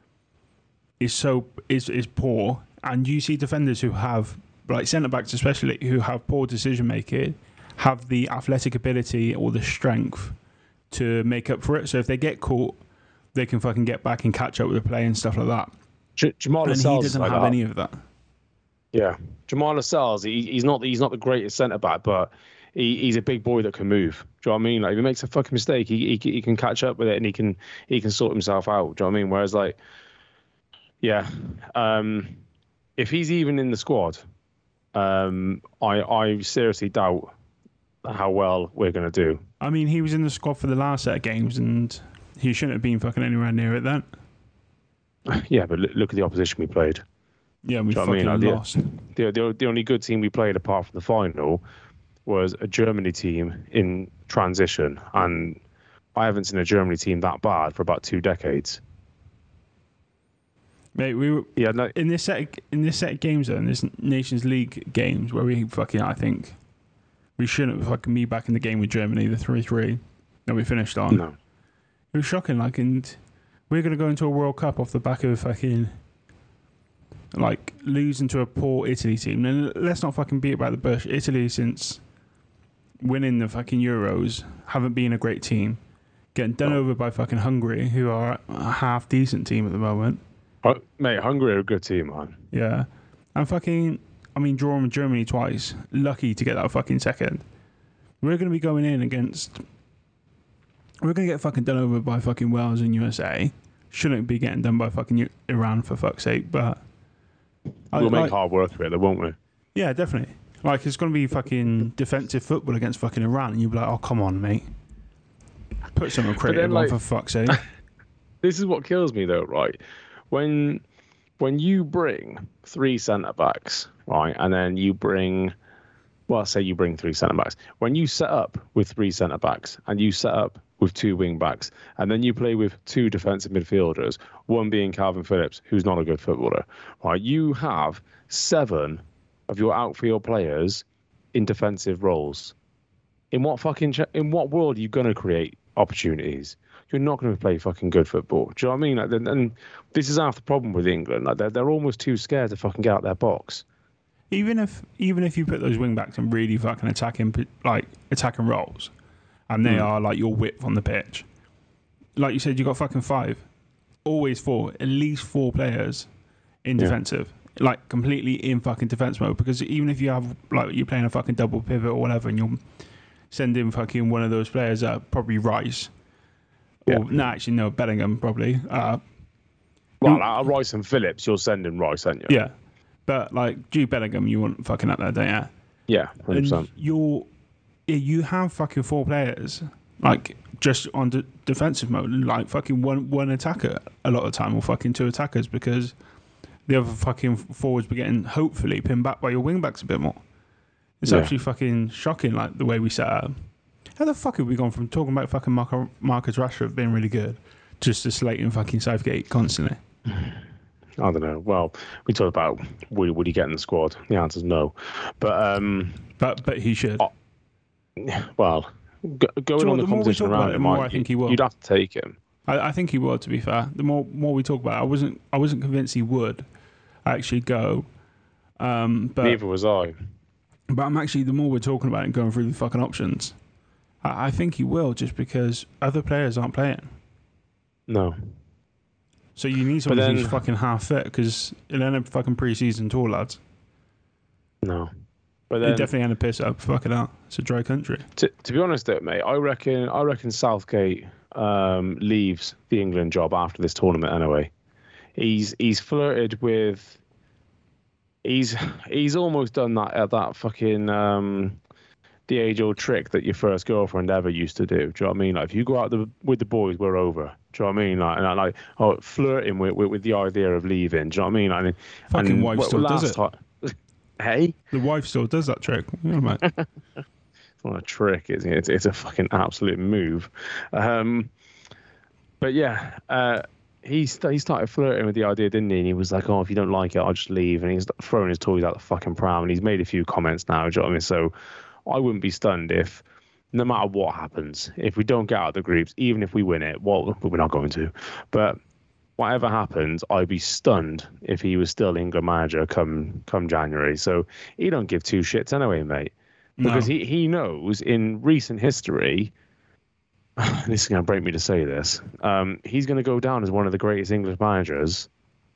is so is is poor, and you see defenders who have like centre backs especially who have poor decision making have the athletic ability or the strength to make up for it. So if they get caught, they can fucking get back and catch up with the play and stuff like that. J- Jamal And he Lascelles is doesn't like have that. any of that. Yeah, Jamal Lascelles, he, he's not he's not the greatest centre back, but he, he's a big boy that can move. Do you know what I mean? Like if he makes a fucking mistake, he, he he can catch up with it and he can he can sort himself out. Do you know what I mean? Whereas like, yeah, um, if he's even in the squad, um, I I seriously doubt how well we're going to do. I mean, he was in the squad for the last set of games, and he shouldn't have been fucking anywhere near it then. Yeah, but look at the opposition we played. Yeah, we Do you know fucking what I mean? Like, lost. The, the the only good team we played apart from the final was a Germany team in transition, and I haven't seen a Germany team that bad for about two decades. Mate, we were Yeah, no, in this set in this set of games though, in this Nations League games where we fucking I think we shouldn't have fucking me back in the game with Germany, the three three that we finished on. no. It was shocking, like, and we're gonna go into a World Cup off the back of fucking like losing to a poor Italy team. And let's not fucking beat about the bush. Italy, since winning the fucking Euros, haven't been a great team. Getting done Oh. over by fucking Hungary, who are a half decent team at the moment. Oh, mate, Hungary are a good team, man. Yeah. And fucking, I mean, drawing with Germany twice. Lucky to get that fucking second. We're going to be going in against. We're going to get fucking done over by fucking Wales and U S A. Shouldn't be getting done by fucking U- Iran, for fuck's sake, but. I- We'll make like- hard work of it, though, won't we? Yeah, definitely. Like, it's going to be fucking defensive football against fucking Iran, and you'll be like, oh, come on, mate. Put something creative like- on, for fuck's sake. This is what kills me, though, right? When when you bring three centre backs, right, and then you bring, well, say you bring three centre backs. When you set up with three centre backs and you set up with two wing backs, and then you play with two defensive midfielders, one being Calvin Phillips, who's not a good footballer, right? You have seven of your outfield players in defensive roles. In what fucking ch- in what world are you gonna create opportunities? You're not going to play fucking good football. Do you know what I mean? Like, and, and this is half the problem with England. Like, they're they're almost too scared to fucking get out their box. Even if even if you put those wing backs in really fucking attacking like attacking roles, and they Mm. are like your width on the pitch, like you said, you got fucking five, always four, at least four players in Yeah. defensive, like completely in fucking defense mode. Because even if you have like you're playing a fucking double pivot or whatever, and you're sending fucking one of those players up, probably Rice, Yeah. or no, actually no, Bellingham probably. Uh, Well, uh, Rice and Phillips, you're sending Rice, aren't you? yeah, but like Jude Bellingham, you want fucking up there, don't you? Yeah, one hundred And percent. you're, yeah, you have fucking four players, like, just on de- defensive mode, like fucking one one attacker a lot of the time, or fucking two attackers, because the other fucking forwards be getting, hopefully, pinned back by your wing backs a bit more. It's Yeah. actually fucking shocking, like, the way we set up. How the fuck have we gone from talking about fucking Marco, Marcus Rashford being really good, just to slating fucking Southgate constantly? I don't know. Well, we talked about would, would he get in the squad? The answer's no. But, um, But but he should. Oh, well, go, going know on what, the the more we competition talk about around it, the him, more Mike, I think he will. you'd have to take him. I, I think he would, to be fair. The more more we talk about it, I wasn't I wasn't convinced he would actually go. Um, but Neither was I. but I'm actually, the more we're talking about it and going through the fucking options, I, I think he will, just because other players aren't playing. No. So you need someone then- who's fucking half fit, because it'll end up fucking pre-season tour, lads. No. But It then, definitely end up piss up. Fuck it out. It's a dry country. to, to be honest, though, mate, I reckon I reckon Southgate um, leaves the England job after this tournament anyway. He's he's flirted with. He's he's almost done that uh, that fucking um, the age old trick that your first girlfriend ever used to do. Do you know what I mean? Like, if you go out the, with the boys, we're over. Do you know what I mean? Like, and I like oh, flirting with, with with the idea of leaving. Do you know what I mean? Like, and, Fucking and wife well, still does last it. ti- hey. The wife still does that trick. You know, mate. It's not a trick, is it? It's, it's a fucking absolute move. Um, but yeah, uh, he st- he started flirting with the idea, didn't he? And he was like, "Oh, if you don't like it, I'll just leave." And he's throwing his toys out the fucking pram. And he's made a few comments now. Do you know what I mean? So I wouldn't be stunned if, no matter what happens, if we don't get out of the groups, even if we win it, well, we're not going to, but whatever happens, I'd be stunned if he was still England manager come come January. So he don't give two shits anyway, mate. Because No. he, he knows in recent history, this is going to break me to say this, um, he's going to go down as one of the greatest English managers,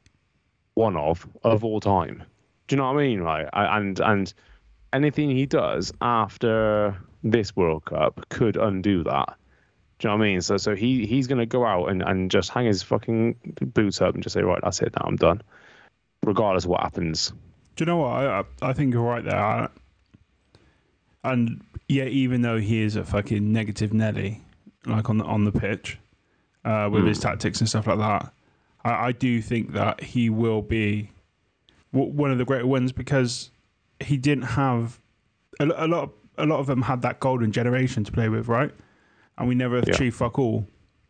one of, of all time. Do you know what I mean? Right? I- And, and anything he does after this World Cup could undo that. Do you know what I mean? So so he, he's going to go out and, and just hang his fucking boots up and just say, right, that's it, now I'm done. Regardless of what happens. Do you know what? I, I I think you're right there. I, And yeah, even though he is a fucking negative Nelly, like on the on the pitch, uh, with mm. his tactics and stuff like that, I, I do think that he will be w- one of the greater ones because he didn't have a, a lot. Of, a lot of them had that golden generation to play with, right? And we never achieved yeah. fuck all.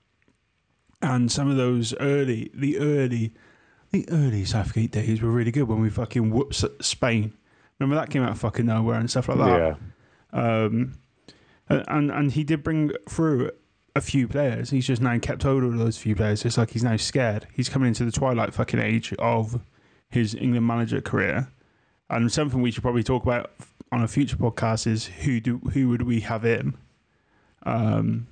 And some of those early, the early, the early Southgate days were really good when we fucking whooped Spain. Remember that came out of fucking nowhere and stuff like that. Yeah. Um, and and he did bring through a few players. He's just now kept hold of those few players. It's like he's now scared. He's coming into the twilight fucking age of his England manager career. And something we should probably talk about on a future podcast is who do who would we have in, um,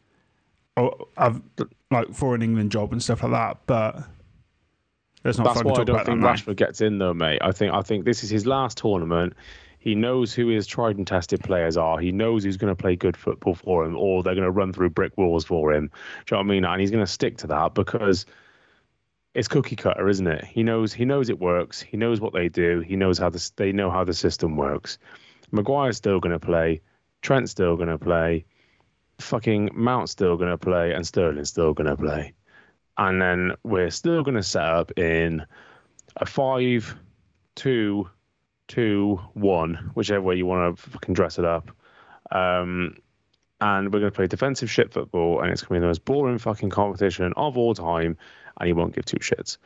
or have like for an England job and stuff like that. But let's not. That's why talk I don't about think that Rashford gets in though, mate. I think I think this is his last tournament. He knows who his tried and tested players are. He knows who's going to play good football for him, or they're going to run through brick walls for him. Do you know what I mean? And he's going to stick to that because it's cookie cutter, isn't it? He knows he knows it works. He knows what they do. He knows how the, they know how the system works. Maguire's still going to play. Trent's still going to play. Fucking Mount's still going to play, and Sterling's still going to play. And then we're still going to set up in a five, two. Two, one, whichever way you want to fucking dress it up. Um, and we're going to play defensive shit football, and it's going to be the most boring fucking competition of all time, and he won't give two shits.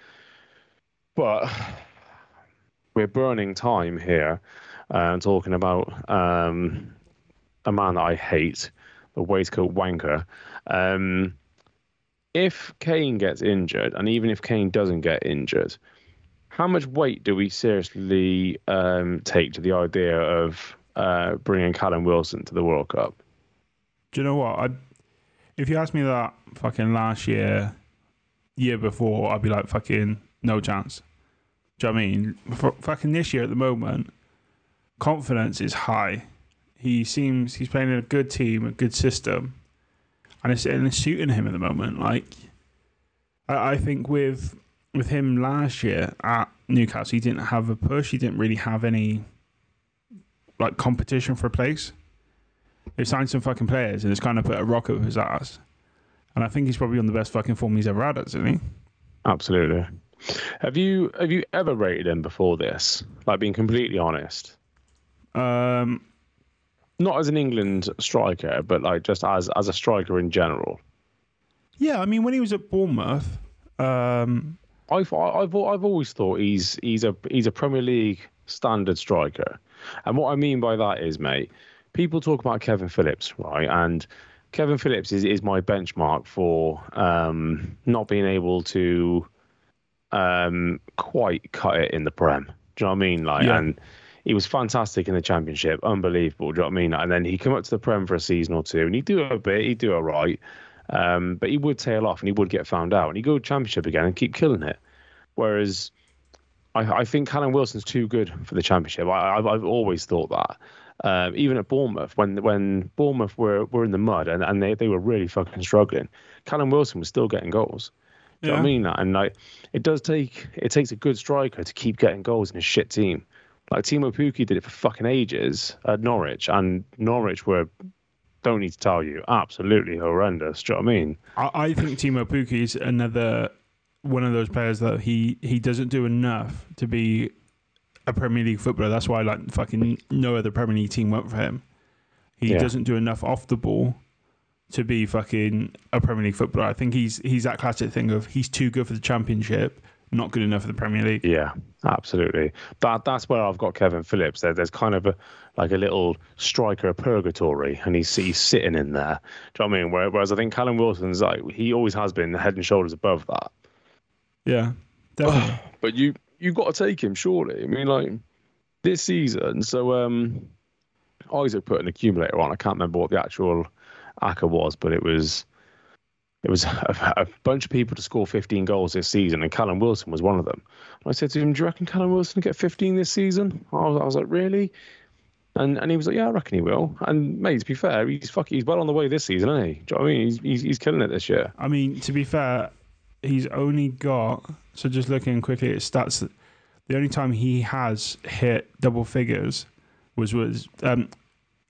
But we're burning time here and uh, talking about um, a man that I hate, the waistcoat wanker. Um, if Kane gets injured, and even if Kane doesn't get injured, how much weight do we seriously um, take to the idea of uh, bringing Callum Wilson to the World Cup? Do you know what? I'd, if you asked me that fucking last year, year before, I'd be like, fucking no chance. Do you know what I mean? For, fucking this year at the moment, confidence is high. He seems, he's playing in a good team, a good system, and it's, and it's suiting him at the moment. Like, I, I think with... With him last year at Newcastle, he didn't have a push. He didn't really have any like competition for a place. They signed some fucking players and it's kind of put a rock up his ass. And I think he's probably on the best fucking form he's ever had, hasn't he? Absolutely. Have you have you ever rated him before this? Like, being completely honest. Um, not as an England striker, but like just as as a striker in general. Yeah, I mean, when he was at Bournemouth. Um, I've I've I've always thought he's he's a he's a Premier League standard striker, and what I mean by that is, mate, people talk about Kevin Phillips, right? And Kevin Phillips is, is my benchmark for um, not being able to um, quite cut it in the Prem. Do you know what I mean? Like, yeah. And he was fantastic in the Championship, unbelievable. Do you know what I mean? And then he come up to the Prem for a season or two, and he'd do a bit, he'd do all right. Um, but he would tail off and he would get found out, and he'd go to Championship again and keep killing it. Whereas I, I think Callum Wilson's too good for the Championship. I, I've, I've always thought that. Um, even at Bournemouth, when when Bournemouth were, were in the mud and, and they, they were really fucking struggling, Callum Wilson was still getting goals. Do you yeah. know what I mean? And like, it does take it takes a good striker to keep getting goals in a shit team. Like Timo Pukki did it for fucking ages at Norwich, and Norwich were, don't need to tell you, absolutely horrendous. Do you know what I mean? I, I think Timo Pukki is another one of those players that he, he doesn't do enough to be a Premier League footballer. That's why like fucking no other Premier League team went for him. He yeah. doesn't do enough off the ball to be fucking a Premier League footballer. I think he's he's that classic thing of he's too good for the Championship, not good enough for the Premier League. Yeah, absolutely. That that's where I've got Kevin Phillips. There, there's kind of a like a little striker purgatory, and he's he's sitting in there. Do you know what I mean? Whereas I think Callum Wilson's like he always has been head and shoulders above that. Yeah, definitely. But you you got to take him, surely. I mean, like this season. So um, Isaac put an accumulator on. I can't remember what the actual A C C A was, but it was. It was a, a bunch of people to score fifteen goals this season, and Callum Wilson was one of them. And I said to him, "Do you reckon Callum Wilson will get fifteen this season?" I was, I was like, "Really?" And and he was like, "Yeah, I reckon he will." And mate, to be fair, he's fucking he's well on the way this season, isn't he? Do you know what I mean? He's, he's he's killing it this year. I mean, to be fair, he's only got, so just looking quickly at his stats, the only time he has hit double figures was was um,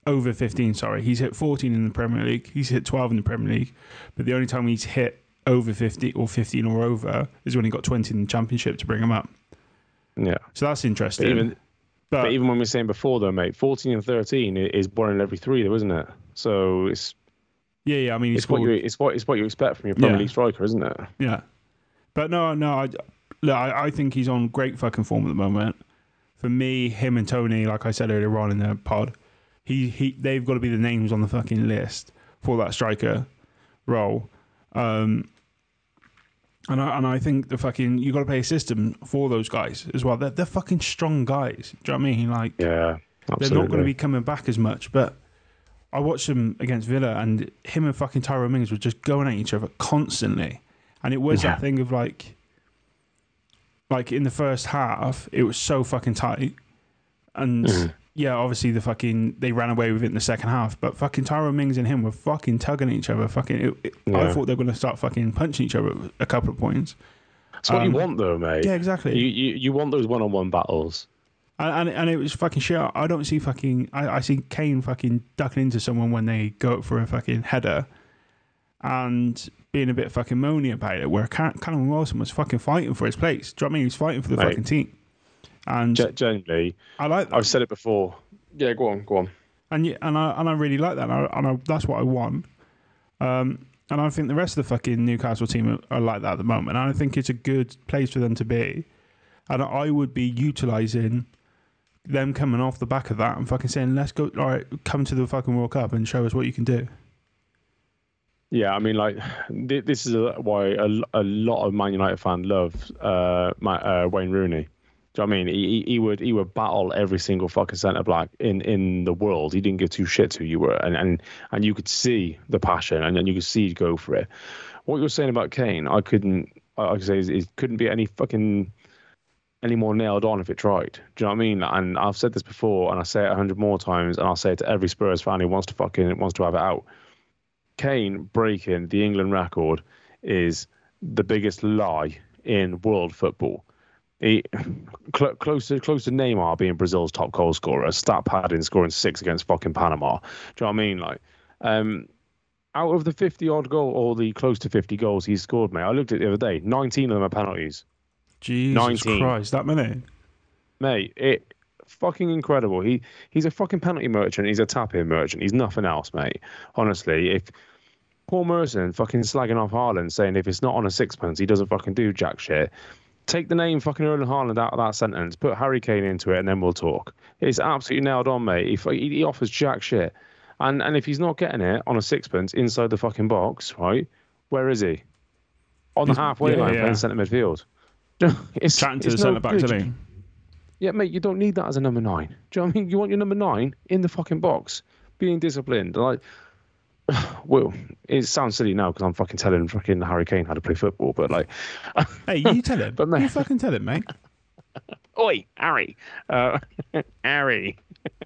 over fifteen. Sorry, he's hit fourteen in the Premier League. He's hit twelve in the Premier League, but the only time he's hit over fifty or fifteen or over is when he got twenty in the Championship to bring him up. Yeah. So that's interesting. But even, but, but even when we were saying before, though, mate, fourteen and thirteen is one in every three, though, isn't it? So it's yeah, yeah. I mean, it's scored, what you it's what it's what you expect from your Premier yeah. League striker, isn't it? Yeah. But no, no. I, look, I, I think he's on great fucking form at the moment. For me, him and Tony, like I said earlier on in the pod, he, he they've got to be the names on the fucking list for that striker role. Um, and I and I think the fucking you got to play a system for those guys as well. They're they're fucking strong guys. Do you know what I mean? Like, yeah, absolutely. They're not going to be coming back as much. But I watched them against Villa, and him and fucking Tyrone Mings were just going at each other constantly, and it was yeah. that thing of like. Like, in the first half, it was so fucking tight. And, mm. yeah, obviously, the fucking... They ran away with it in the second half. But fucking Tyrone Mings and him were fucking tugging at each other. Fucking... It, it, yeah. I thought they were going to start fucking punching each other at a couple of points. That's what um, you want, though, mate. Yeah, exactly. You you, you want those one-on-one battles. And, and and it was fucking shit. I don't see fucking... I, I see Kane fucking ducking into someone when they go up for a fucking header. And... being a bit fucking moany about it, where Callum Wilson was fucking fighting for his place. Do you know what I mean? He was fighting for the Mate, fucking team. And genuinely, I like that. I've said it before. Yeah, go on, go on. And yeah, and I and I really like that. And, I, and I, that's what I want. Um, and I think the rest of the fucking Newcastle team are, are like that at the moment. And I think it's a good place for them to be. And I would be utilising them coming off the back of that and fucking saying, let's go, all right, come to the fucking World Cup and show us what you can do. Yeah, I mean, like, this is a, why a, a lot of Man United fans love uh, my, uh, Wayne Rooney. Do you know what I mean? He, he would he would battle every single fucking centre back in, in the world. He didn't give two shits who you were, and and, and you could see the passion, and, and you could see he'd go for it. What you were saying about Kane, I couldn't. I could say it couldn't be any fucking any more nailed on if it tried. Do you know what I mean? And I've said this before, and I say it a hundred more times, and I'll say it to every Spurs fan who wants to fucking wants to have it out. Kane breaking the England record is the biggest lie in world football. He, cl- close to close to Neymar being Brazil's top goal scorer, stat padding scoring six against fucking Panama. Do you know what I mean? Like, um, out of the fifty odd goal or the close to fifty goals he's scored, mate, I looked at it the other day. nineteen of them are penalties. Jesus nineteen. Christ, that many, mate. It fucking incredible. He he's a fucking penalty merchant. He's a tap-in merchant. He's nothing else, mate. Honestly, if Paul Merson fucking slagging off Haaland, saying if it's not on a sixpence, he doesn't fucking do jack shit. Take the name fucking Erling Haaland out of that sentence, put Harry Kane into it, and then we'll talk. It's absolutely nailed on, mate. He, he offers jack shit. And and if he's not getting it on a sixpence inside the fucking box, right, where is he? On the he's, halfway yeah, line yeah. playing centre midfield. It's, Chatting to it's the centre back, isn't he? Yeah, mate, you don't need that as a number nine. Do you know what I mean? You want your number nine in the fucking box, being disciplined. Like, well, it sounds silly now because I'm fucking telling fucking Harry Kane how to play football, but like, hey, you tell him. But mate, you fucking tell him, mate. Oi, Harry, uh, Harry.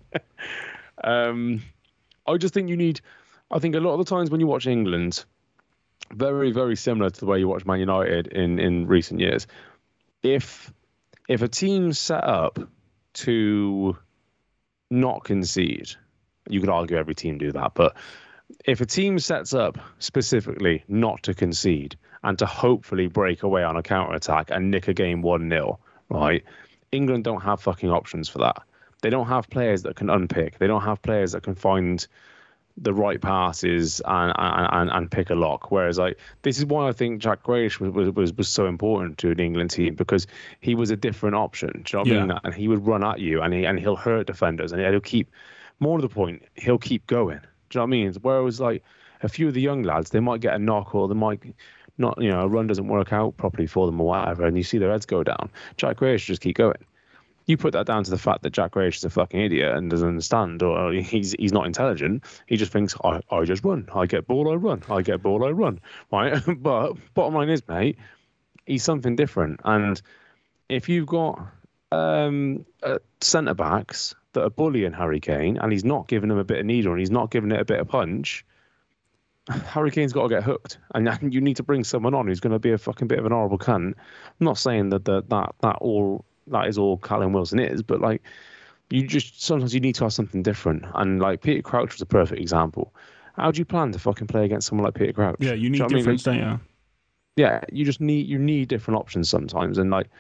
um, I just think you need. I think a lot of the times when you watch England, very, very similar to the way you watch Man United in in recent years. If if a team's set up to not concede, you could argue every team do that, but if a team sets up specifically not to concede and to hopefully break away on a counter-attack and nick a game one nil, right, England don't have fucking options for that. They don't have players that can unpick. They don't have players that can find the right passes and and, and pick a lock. Whereas, like, this is why I think Jack Grealish was, was, was so important to an England team, because he was a different option. Do you know what yeah. I mean? And he would run at you, and, he, and he'll hurt defenders, and he'll keep, more to the point, he'll keep going. Do you know what I mean? Whereas, like, a few of the young lads, they might get a knock, or they might not, you know, a run doesn't work out properly for them or whatever, and you see their heads go down. Jack Grealish just keep going. You put that down to the fact that Jack Grealish is a fucking idiot and doesn't understand, or he's he's not intelligent. He just thinks, I, I just run. I get ball, I run. I get ball, I run. Right? But bottom line is, mate, he's something different. And if you've got um, uh, centre-backs that are bullying Harry Kane, and he's not giving him a bit of needle and he's not giving it a bit of punch, Harry Kane's got to get hooked. And you need to bring someone on who's going to be a fucking bit of an horrible cunt. I'm not saying that the, that that all... that is all Callum Wilson is, but like, you just sometimes you need to have something different. And like Peter Crouch was a perfect example. How do you plan to fucking play against someone like Peter Crouch? Yeah, you Do need you know what I mean? difference, Like, don't you? yeah, you just need you need different options sometimes. And like,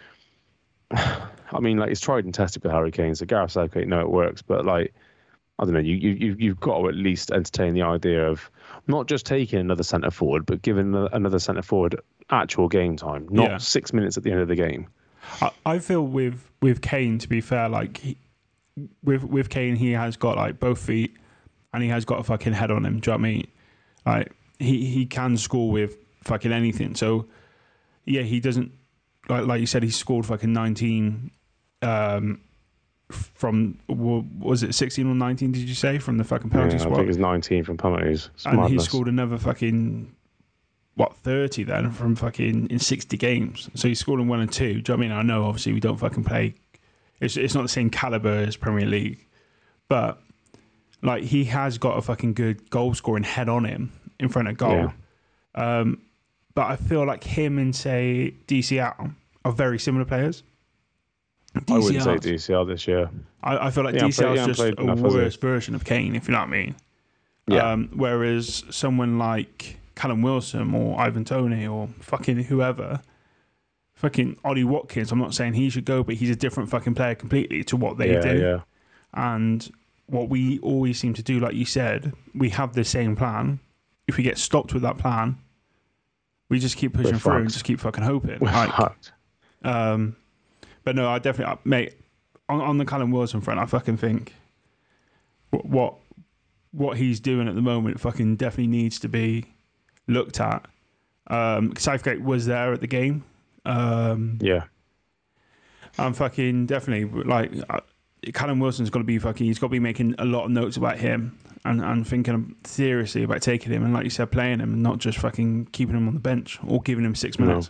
I mean, like it's tried and tested with Harry Kane. So Gareth Southgate, no, it works. But like, I don't know, you you you- you've got to at least entertain the idea of not just taking another centre forward, but giving the- another centre forward actual game time, not Yeah. six minutes at the end of the game. I, I feel with with Kane, to be fair, like he, with with Kane, he has got like both feet, and he has got a fucking head on him. Do you know what I mean? Like he he can score with fucking anything. So yeah, he doesn't like like you said. He scored fucking nineteen. Um, from wa- was it sixteen or nineteen? Did you say from the fucking penalty Yeah, I spot? think it's nineteen from penalties. It's And he madness. scored another fucking what thirty then from fucking in sixty games. So he scored in one and two. Do you know what I mean? I know obviously we don't fucking play. It's it's not the same caliber as Premier League, but like he has got a fucking good goal scoring head on him in front of goal. Yeah. Um, but I feel like him and say D C L are very similar players. I wouldn't say D C L 's D C L this year. I, I feel like Yeah, D C L play- is yeah, just played a enough, has he? worse version of Kane, if you know what I mean. Yeah. Um, whereas someone like Callum Wilson or Ivan Toney or fucking whoever, fucking Ollie Watkins, I'm not saying he should go, but he's a different fucking player completely to what they yeah, do. yeah. And what we always seem to do, like you said, we have the same plan. If we get stopped with that plan, we just keep pushing We're through and fucked. just keep fucking hoping. We're Like, fucked. um, but no, I definitely, mate, on, on the Callum Wilson front, I fucking think what, what what he's doing at the moment fucking definitely needs to be looked at. Um, Southgate was there at the game. Um, Yeah. I'm fucking definitely like uh, Callum Wilson's got to be fucking. He's got to be making a lot of notes about him and, and thinking seriously about taking him and, like you said, playing him and not just fucking keeping him on the bench or giving him six No. minutes.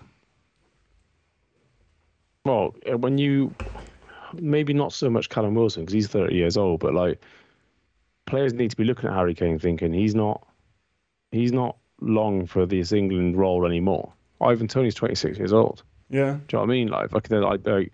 Well, uh, when you maybe not so much Callum Wilson because he's thirty years old, but like players need to be looking at Harry Kane thinking he's not he's not long for this England role anymore. Ivan Toney's twenty-six years old. Yeah, Do you know what I mean? Like, like, like, like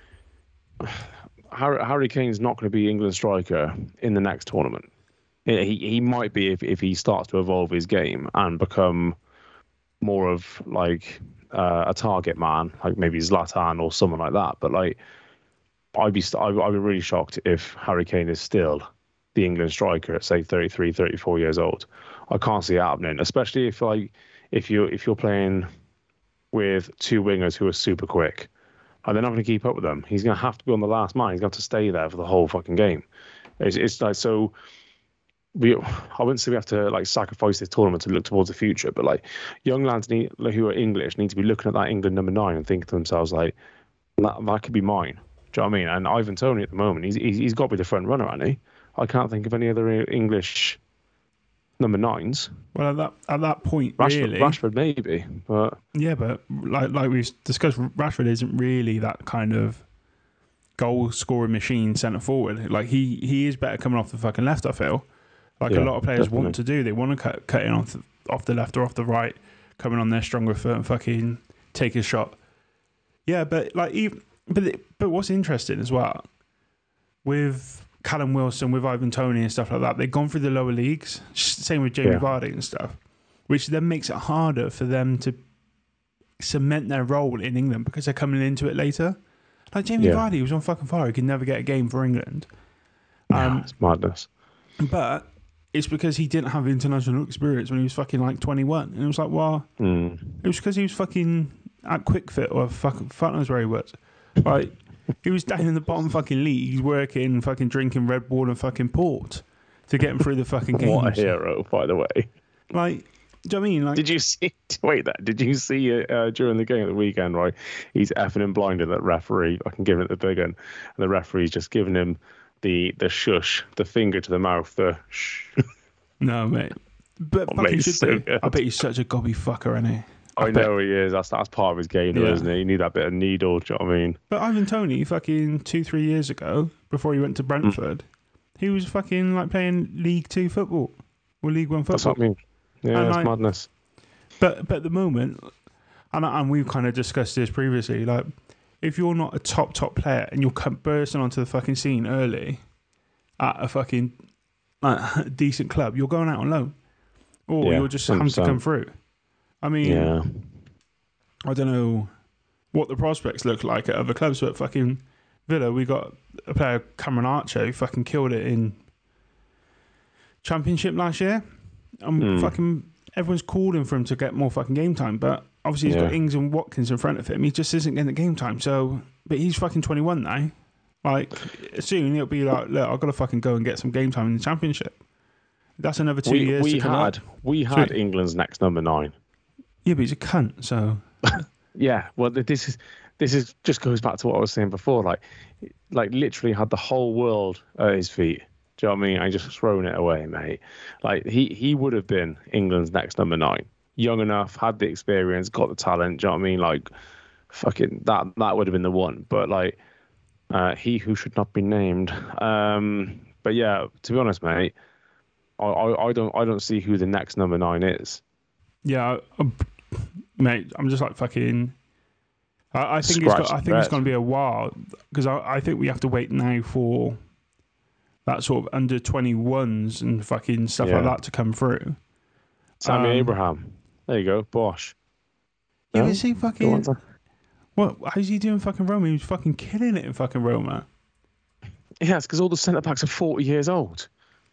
Harry, Harry Kane's not going to be England striker in the next tournament. He he might be if, if he starts to evolve his game and become more of like uh, a target man, like maybe Zlatan or someone like that. But like, I'd be st- I'd, I'd be really shocked if Harry Kane is still the England striker at say thirty-three, thirty-four years old. I can't see it happening, especially if like if you if you're playing with two wingers who are super quick, and they're not going to keep up with them. He's going to have to be on the last man. He's going to have to stay there for the whole fucking game. It's, it's like so. We, I wouldn't say we have to like sacrifice this tournament to look towards the future, but like young lads need like, who are English need to be looking at that England number nine and thinking to themselves like that, that could be mine. Do you know what I mean? And Ivan Toney at the moment, he's he's, he's got to be the front runner, hasn't he? I can't think of any other English number nines. well at that at that point, Rashford, really, Rashford maybe, but yeah, but like like we've discussed, Rashford isn't really that kind of goal scoring machine centre forward. Like he he is better coming off the fucking left, I feel. Like Yeah, a lot of players definitely. want to do. They want to cut cut in off the, off the left or off the right, coming on their stronger foot and fucking take a shot. Yeah, but like even but it- but what's interesting as well with Callum Wilson, with Ivan Toney and stuff like that, they've gone through the lower leagues. Same with Jamie Yeah. Vardy and stuff, which then makes it harder for them to cement their role in England because they're coming into it later. Like Jamie Yeah. Vardy was on fucking fire. He could never get a game for England. Um, it's madness. but it's because he didn't have international experience when he was fucking like twenty-one. And it was like, well, Mm. it was because he was fucking at Quick Fit or fucking, fuck knows where he was. Like, he was down in the bottom fucking leagues working, fucking drinking Red Bull and fucking port to get him through the fucking games. What a hero, by the way. Like, do you know what I mean? Like, Did you see? Wait, that did you see uh, during the game at the weekend? Right, he's effing and blinded that referee. I can give it the big one, and the referee's just giving him the the shush, the finger to the mouth, the shh. no, mate. But Oh, fucking mate, should so do. good. I bet he's such a gobby fucker, isn't he? I, bet. know he is. That's that's part of his game, though, Yeah. isn't it? You need that bit of needle. Do you know what I mean? But Ivan Toney, fucking two, three years ago, before he went to Brentford, Mm. he was fucking like playing League Two football or League One That's football. what I mean. Yeah, And it's I- madness. But but at the moment, and and we've kind of discussed this previously, like if you're not a top top player and you're come- bursting onto the fucking scene early at a fucking uh, decent club, you're going out on loan, or Yeah, you're just having to come through. I mean, yeah. I don't know what the prospects look like at other clubs, but fucking Villa, we got a player, Cameron Archer, who fucking killed it in Championship last year. I'm Mm. fucking everyone's calling for him to get more fucking game time, but obviously he's Yeah. got Ings and Watkins in front of him. He just isn't getting the game time. So, but he's fucking twenty-one now. Like soon it'll be like, look, I've got to fucking go and get some game time in the Championship. That's another two we years. we to come had up. we had Sweet. England's next number nine. Yeah, but he's a cunt. So Yeah, well, th- this is this is just goes back to what I was saying before. Like, like literally had the whole world at his feet. Do you know what I mean? I just thrown it away, mate. Like he he would have been England's next number nine. Young enough, had the experience, got the talent. Do you know what I mean? Like, fucking that that would have been the one. But like, uh, he who should not be named. Um, but yeah, to be honest, mate, I, I, I don't I don't see who the next number nine is. yeah, I, mate, I'm just like fucking. I, I think it's Scratch got, I think the it's bed. going to be a while because I, I think we have to wait now for that sort of under twenty-ones and fucking stuff like Yeah. that to come through. Sammy Um, Abraham. There you go, Bosh. Yeah, No? but see, Go fucking. on, son. What? How's he doing fucking Roma? He was fucking killing it in fucking Roma. Yeah, it's because all the centre backs are forty years old.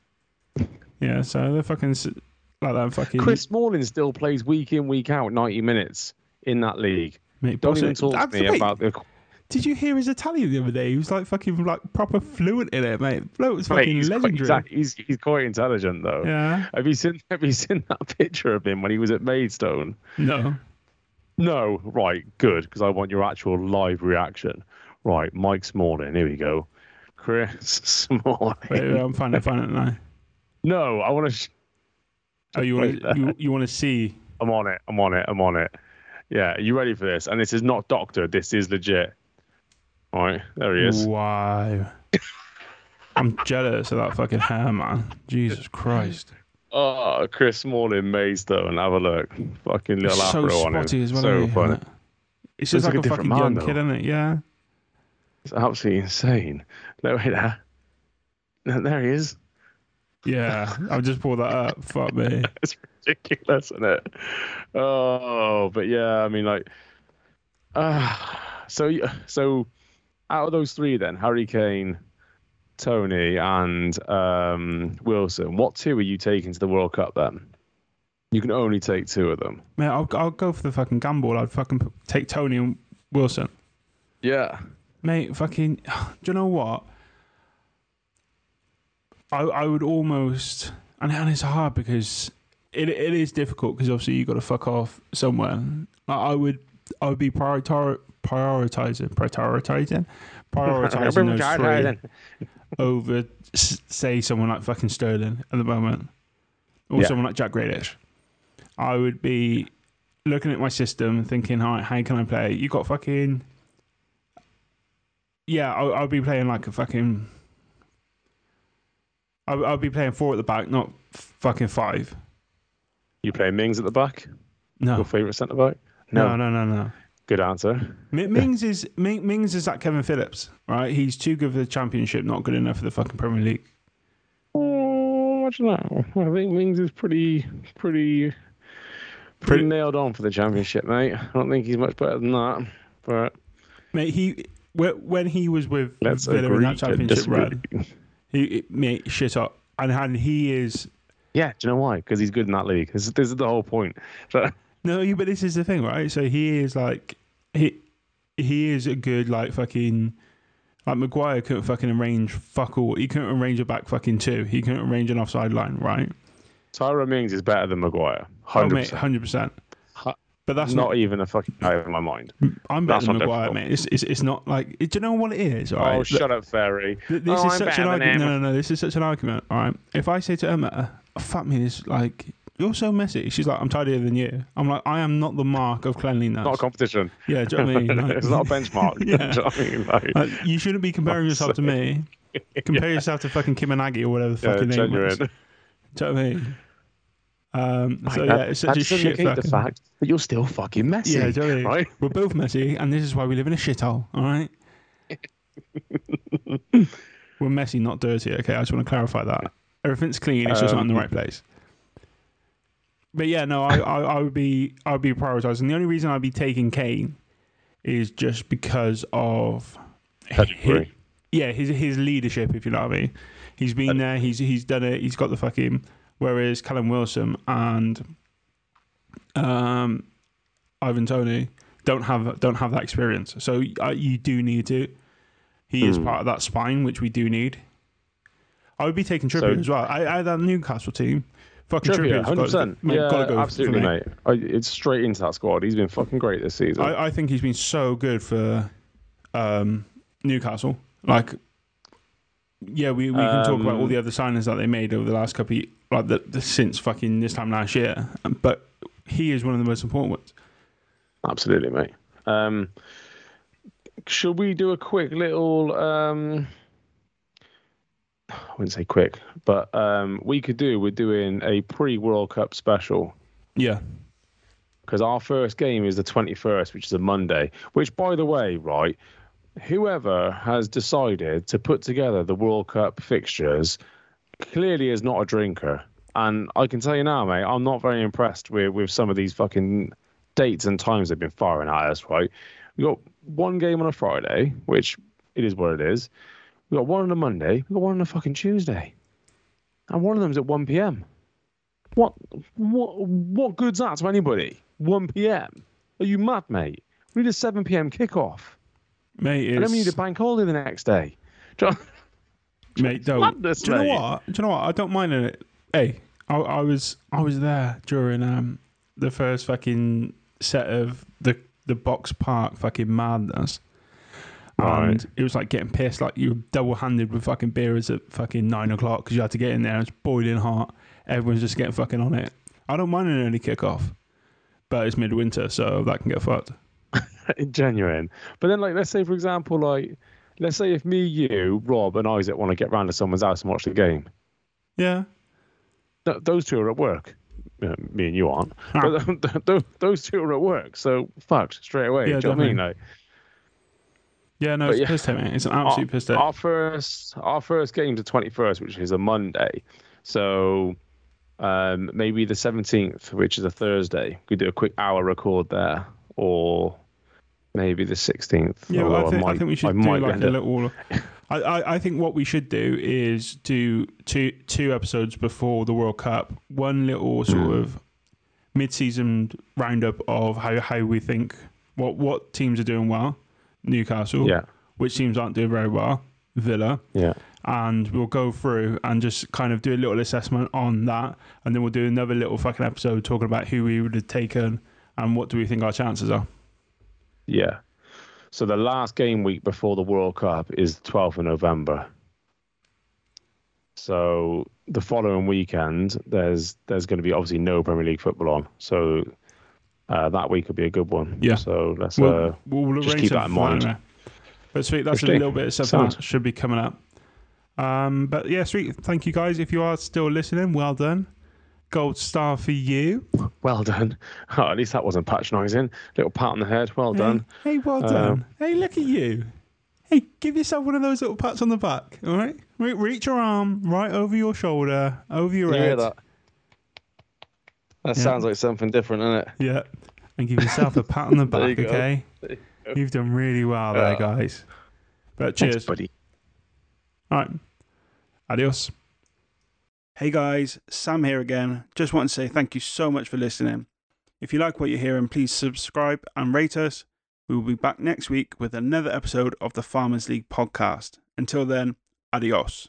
Yeah, so they're fucking s- like that fucking. Chris Smalling still plays week in, week out, ninety minutes in that league. Mate, Don't boss even it. talk That's- to me wait, about the. Did you hear his Italian the other day? He was like fucking like proper fluent in it, mate. Bloke was Mate, fucking he's, quite, legendary. he's, he's, he's quite intelligent though. Yeah. Have you seen Have you seen that picture of him when he was at Maidstone? No. No, right, good, because I want your actual live reaction. Right, Mike Smalling, here we go. Chris Smalling. Wait, wait, I'm finding it, finding it now. No, I want to. Sh- Oh, you want to you, you want to see? I'm on it. I'm on it. I'm on it. Yeah, are you ready for this? And this is not doctor. This is legit. All right, there he is. Wow. I'm jealous of that fucking hair, man. Jesus Christ. Oh, Chris Smalling, Maidstone. Have a look. Fucking little It's so afro on him. spotty as well. So eh, isn't funny. it? It's just Looks like, like a a, fucking different young man, kid, though. isn't it? Yeah. It's absolutely insane. No, wait there. There he is. Yeah. I'll just pull that up. Fuck me. It's ridiculous, isn't it? Oh, but yeah, I mean, like, uh, so so out of those three, then Harry Kane, Tony, and um, Wilson, what two are you taking to the World Cup? Then you can only take two of them. Mate, I'll, I'll go for the fucking gamble. I'd fucking p- take Tony and Wilson. Yeah, Mate, fucking. Do you know what? I I would almost. And, and it's hard because it it is difficult because obviously you got to fuck off somewhere. Like I would I would be prioritar, prioritizing prioritizing prioritizing those three over s- say someone like fucking Sterling at the moment or Yeah. someone like Jack Grealish. I would be looking at my system thinking, all right, how can I play? You got fucking yeah. I I'll be playing like a fucking. I'll, I'll be playing four at the back, not f- fucking five. You play Mings at the back? No, Your favourite centre back? no, no, no, no. Good answer. M- Mings is Ming, Mings is like Kevin Phillips, right? He's too good for the Championship, not good enough for the fucking Premier League. Oh, watch that. I think Mings is pretty, pretty, pretty Pretty- nailed on for the Championship, mate. I don't think he's much better than that, but Mate, he wh- when he was with let's Villa in agree that to Championship disagree. run, he it- mate shit up, and and he is Yeah, do you know why? Because he's good in that league. This, this is the whole point. So, no, you- but this is the thing, right? So he is like he he is a good like fucking. Like Maguire couldn't fucking arrange fuck all. He couldn't arrange a back fucking two. He couldn't arrange an offside line, right? Tyra Mings is better than Maguire. Oh, one hundred mate, percent. hundred percent. Hu- But that's not, not. even a fucking doubt in my mind. I'm better that's than not Maguire, difficult. mate. It's, it's it's not like. Do you know what it is? All right. Oh, shut up, Fairy. Th- This oh, is I'm such better an than argument. him. No, no, no. This is such an argument. All right. If I say to Emma, oh, "Fuck me," this like you're so messy. She's like, "I'm tidier than you." I'm like, I am not the mark of cleanliness. Not a competition. Yeah, do you know what I mean? Like, It's not a benchmark. Yeah. Do you know what I mean? Like, like, you shouldn't be comparing yourself to me. Compare yourself to fucking Kim Nagy or whatever the yeah, fucking name genuine. was. Do you know what I mean? Um, Right, so that, yeah, it's such that a doesn't shit negate the fucking. fact that you're still fucking messy. Yeah, do you know what I mean? right? We're both messy, and this is why we live in a shithole. All right. We're messy, not dirty. Okay, I just want to clarify that. Everything's clean. It's just not in the Um, right place. But yeah, no, I, I, I would be, I would be prioritizing. The only reason I'd be taking Kane is just because of Pedigree. his, yeah, his his leadership. If you know what I mean, he's been there. He's he's done it. He's got the fucking. Whereas Callum Wilson and um, Ivan Toney don't have don't have that experience. So uh, you do need to. He is Hmm. part of that spine, which we do need. I would be taking Trippier So- as well. I, I had that Newcastle team. Fucking Trippier, Trippier's hundred got, percent. mate, Yeah, gotta go absolutely, for me. mate. I, it's straight into that squad. He's been fucking great this season. I, I think he's been so good for um, Newcastle. Like, yeah, we, we can talk about all Um, the other signings that they made over the last couple of, like the, the since fucking this time last year, but he is one of the most important ones. Absolutely, mate. Um, should we do a quick little? Um, I wouldn't say quick, but um, we could do. We're doing a pre-World Cup special Yeah, because our first game is the twenty-first, which is a Monday. Which, by the way, right, whoever has decided to put together the World Cup fixtures clearly is not a drinker. And I can tell you now, mate, I'm not very impressed with, with some of these fucking dates and times they've been firing at us, right? We got one game on a Friday, which it is what it is. We got one on a Monday. We got one on a fucking Tuesday. And one of them's at one p.m. What what what good's that to anybody? one p.m. Are you mad, mate? We need a seven p.m. kickoff. mate, it's, And then we need a bank holiday the next day. Do you know- mate, don't. madness, do you know mate. what? Do you know what? I don't mind it. Hey, I, I was I was there during um the first fucking set of the the box park fucking madness. And Right. it was like getting pissed, like you were double handed with fucking beers at fucking nine o'clock because you had to get in there. It's boiling hot. Everyone's just getting fucking on it. I don't mind an early kickoff, but it's midwinter, so that can get fucked. Genuine. But then, like, let's say, for example, like, let's say if me, you, Rob, and Isaac want to get round to someone's house and watch the game. Yeah. Th- those two are at work. Uh, me and you aren't. Ah. But th- th- those two are at work, so fucked straight away. Yeah, Do you know what I mean? definitely. Like, Yeah, no, But it's yeah. a piss take, mate. It's an absolute piss take. our first, our first game's the twenty-first, which is a Monday. So um, maybe the seventeenth, which is a Thursday. We do a quick hour record there, or maybe the sixteenth. Yeah, well, I, although think, I might- think we should I do might like end a up- little. I, I, I think what we should do is do two two episodes before the World Cup. One little sort Mm. of mid-season roundup of how, how we think what what teams are doing well. Newcastle, Yeah, which teams aren't doing very well. Villa, yeah. and we'll go through and just kind of do a little assessment on that, and then we'll do another little fucking episode talking about who we would have taken and what do we think our chances are. Yeah. So the last game week before the World Cup is the twelfth of November. So the following weekend, there's there's going to be obviously no Premier League football on. So uh, that week will be a good one. Yeah. So let's We'll, uh, we'll just arrange keep that something in mind. for it, but sweet, that's a Interesting. little bit of stuff Sounds- that should be coming up. Um, but yeah, sweet. Thank you guys. If you are still listening, well done. Gold star for you. well done. Oh, at least that wasn't patronising. Little pat on the head. Well done. Hey, hey, well Um, done. Hey, look at you. Hey, give yourself one of those little pats on the back. All right, Re- reach your arm right over your shoulder, over your You hear head. that? That Yeah. sounds like something different, doesn't it? Yeah, and give yourself a pat on the There you back. go. Okay, There you go. you've done really well there, Yeah. guys. But Thanks, cheers. buddy. All right. Adios. Hey guys, Sam here again. Just want to say thank you so much for listening. If you like what you're hearing, please subscribe and rate us. We will be back next week with another episode of the Farmers League podcast. Until then, adios.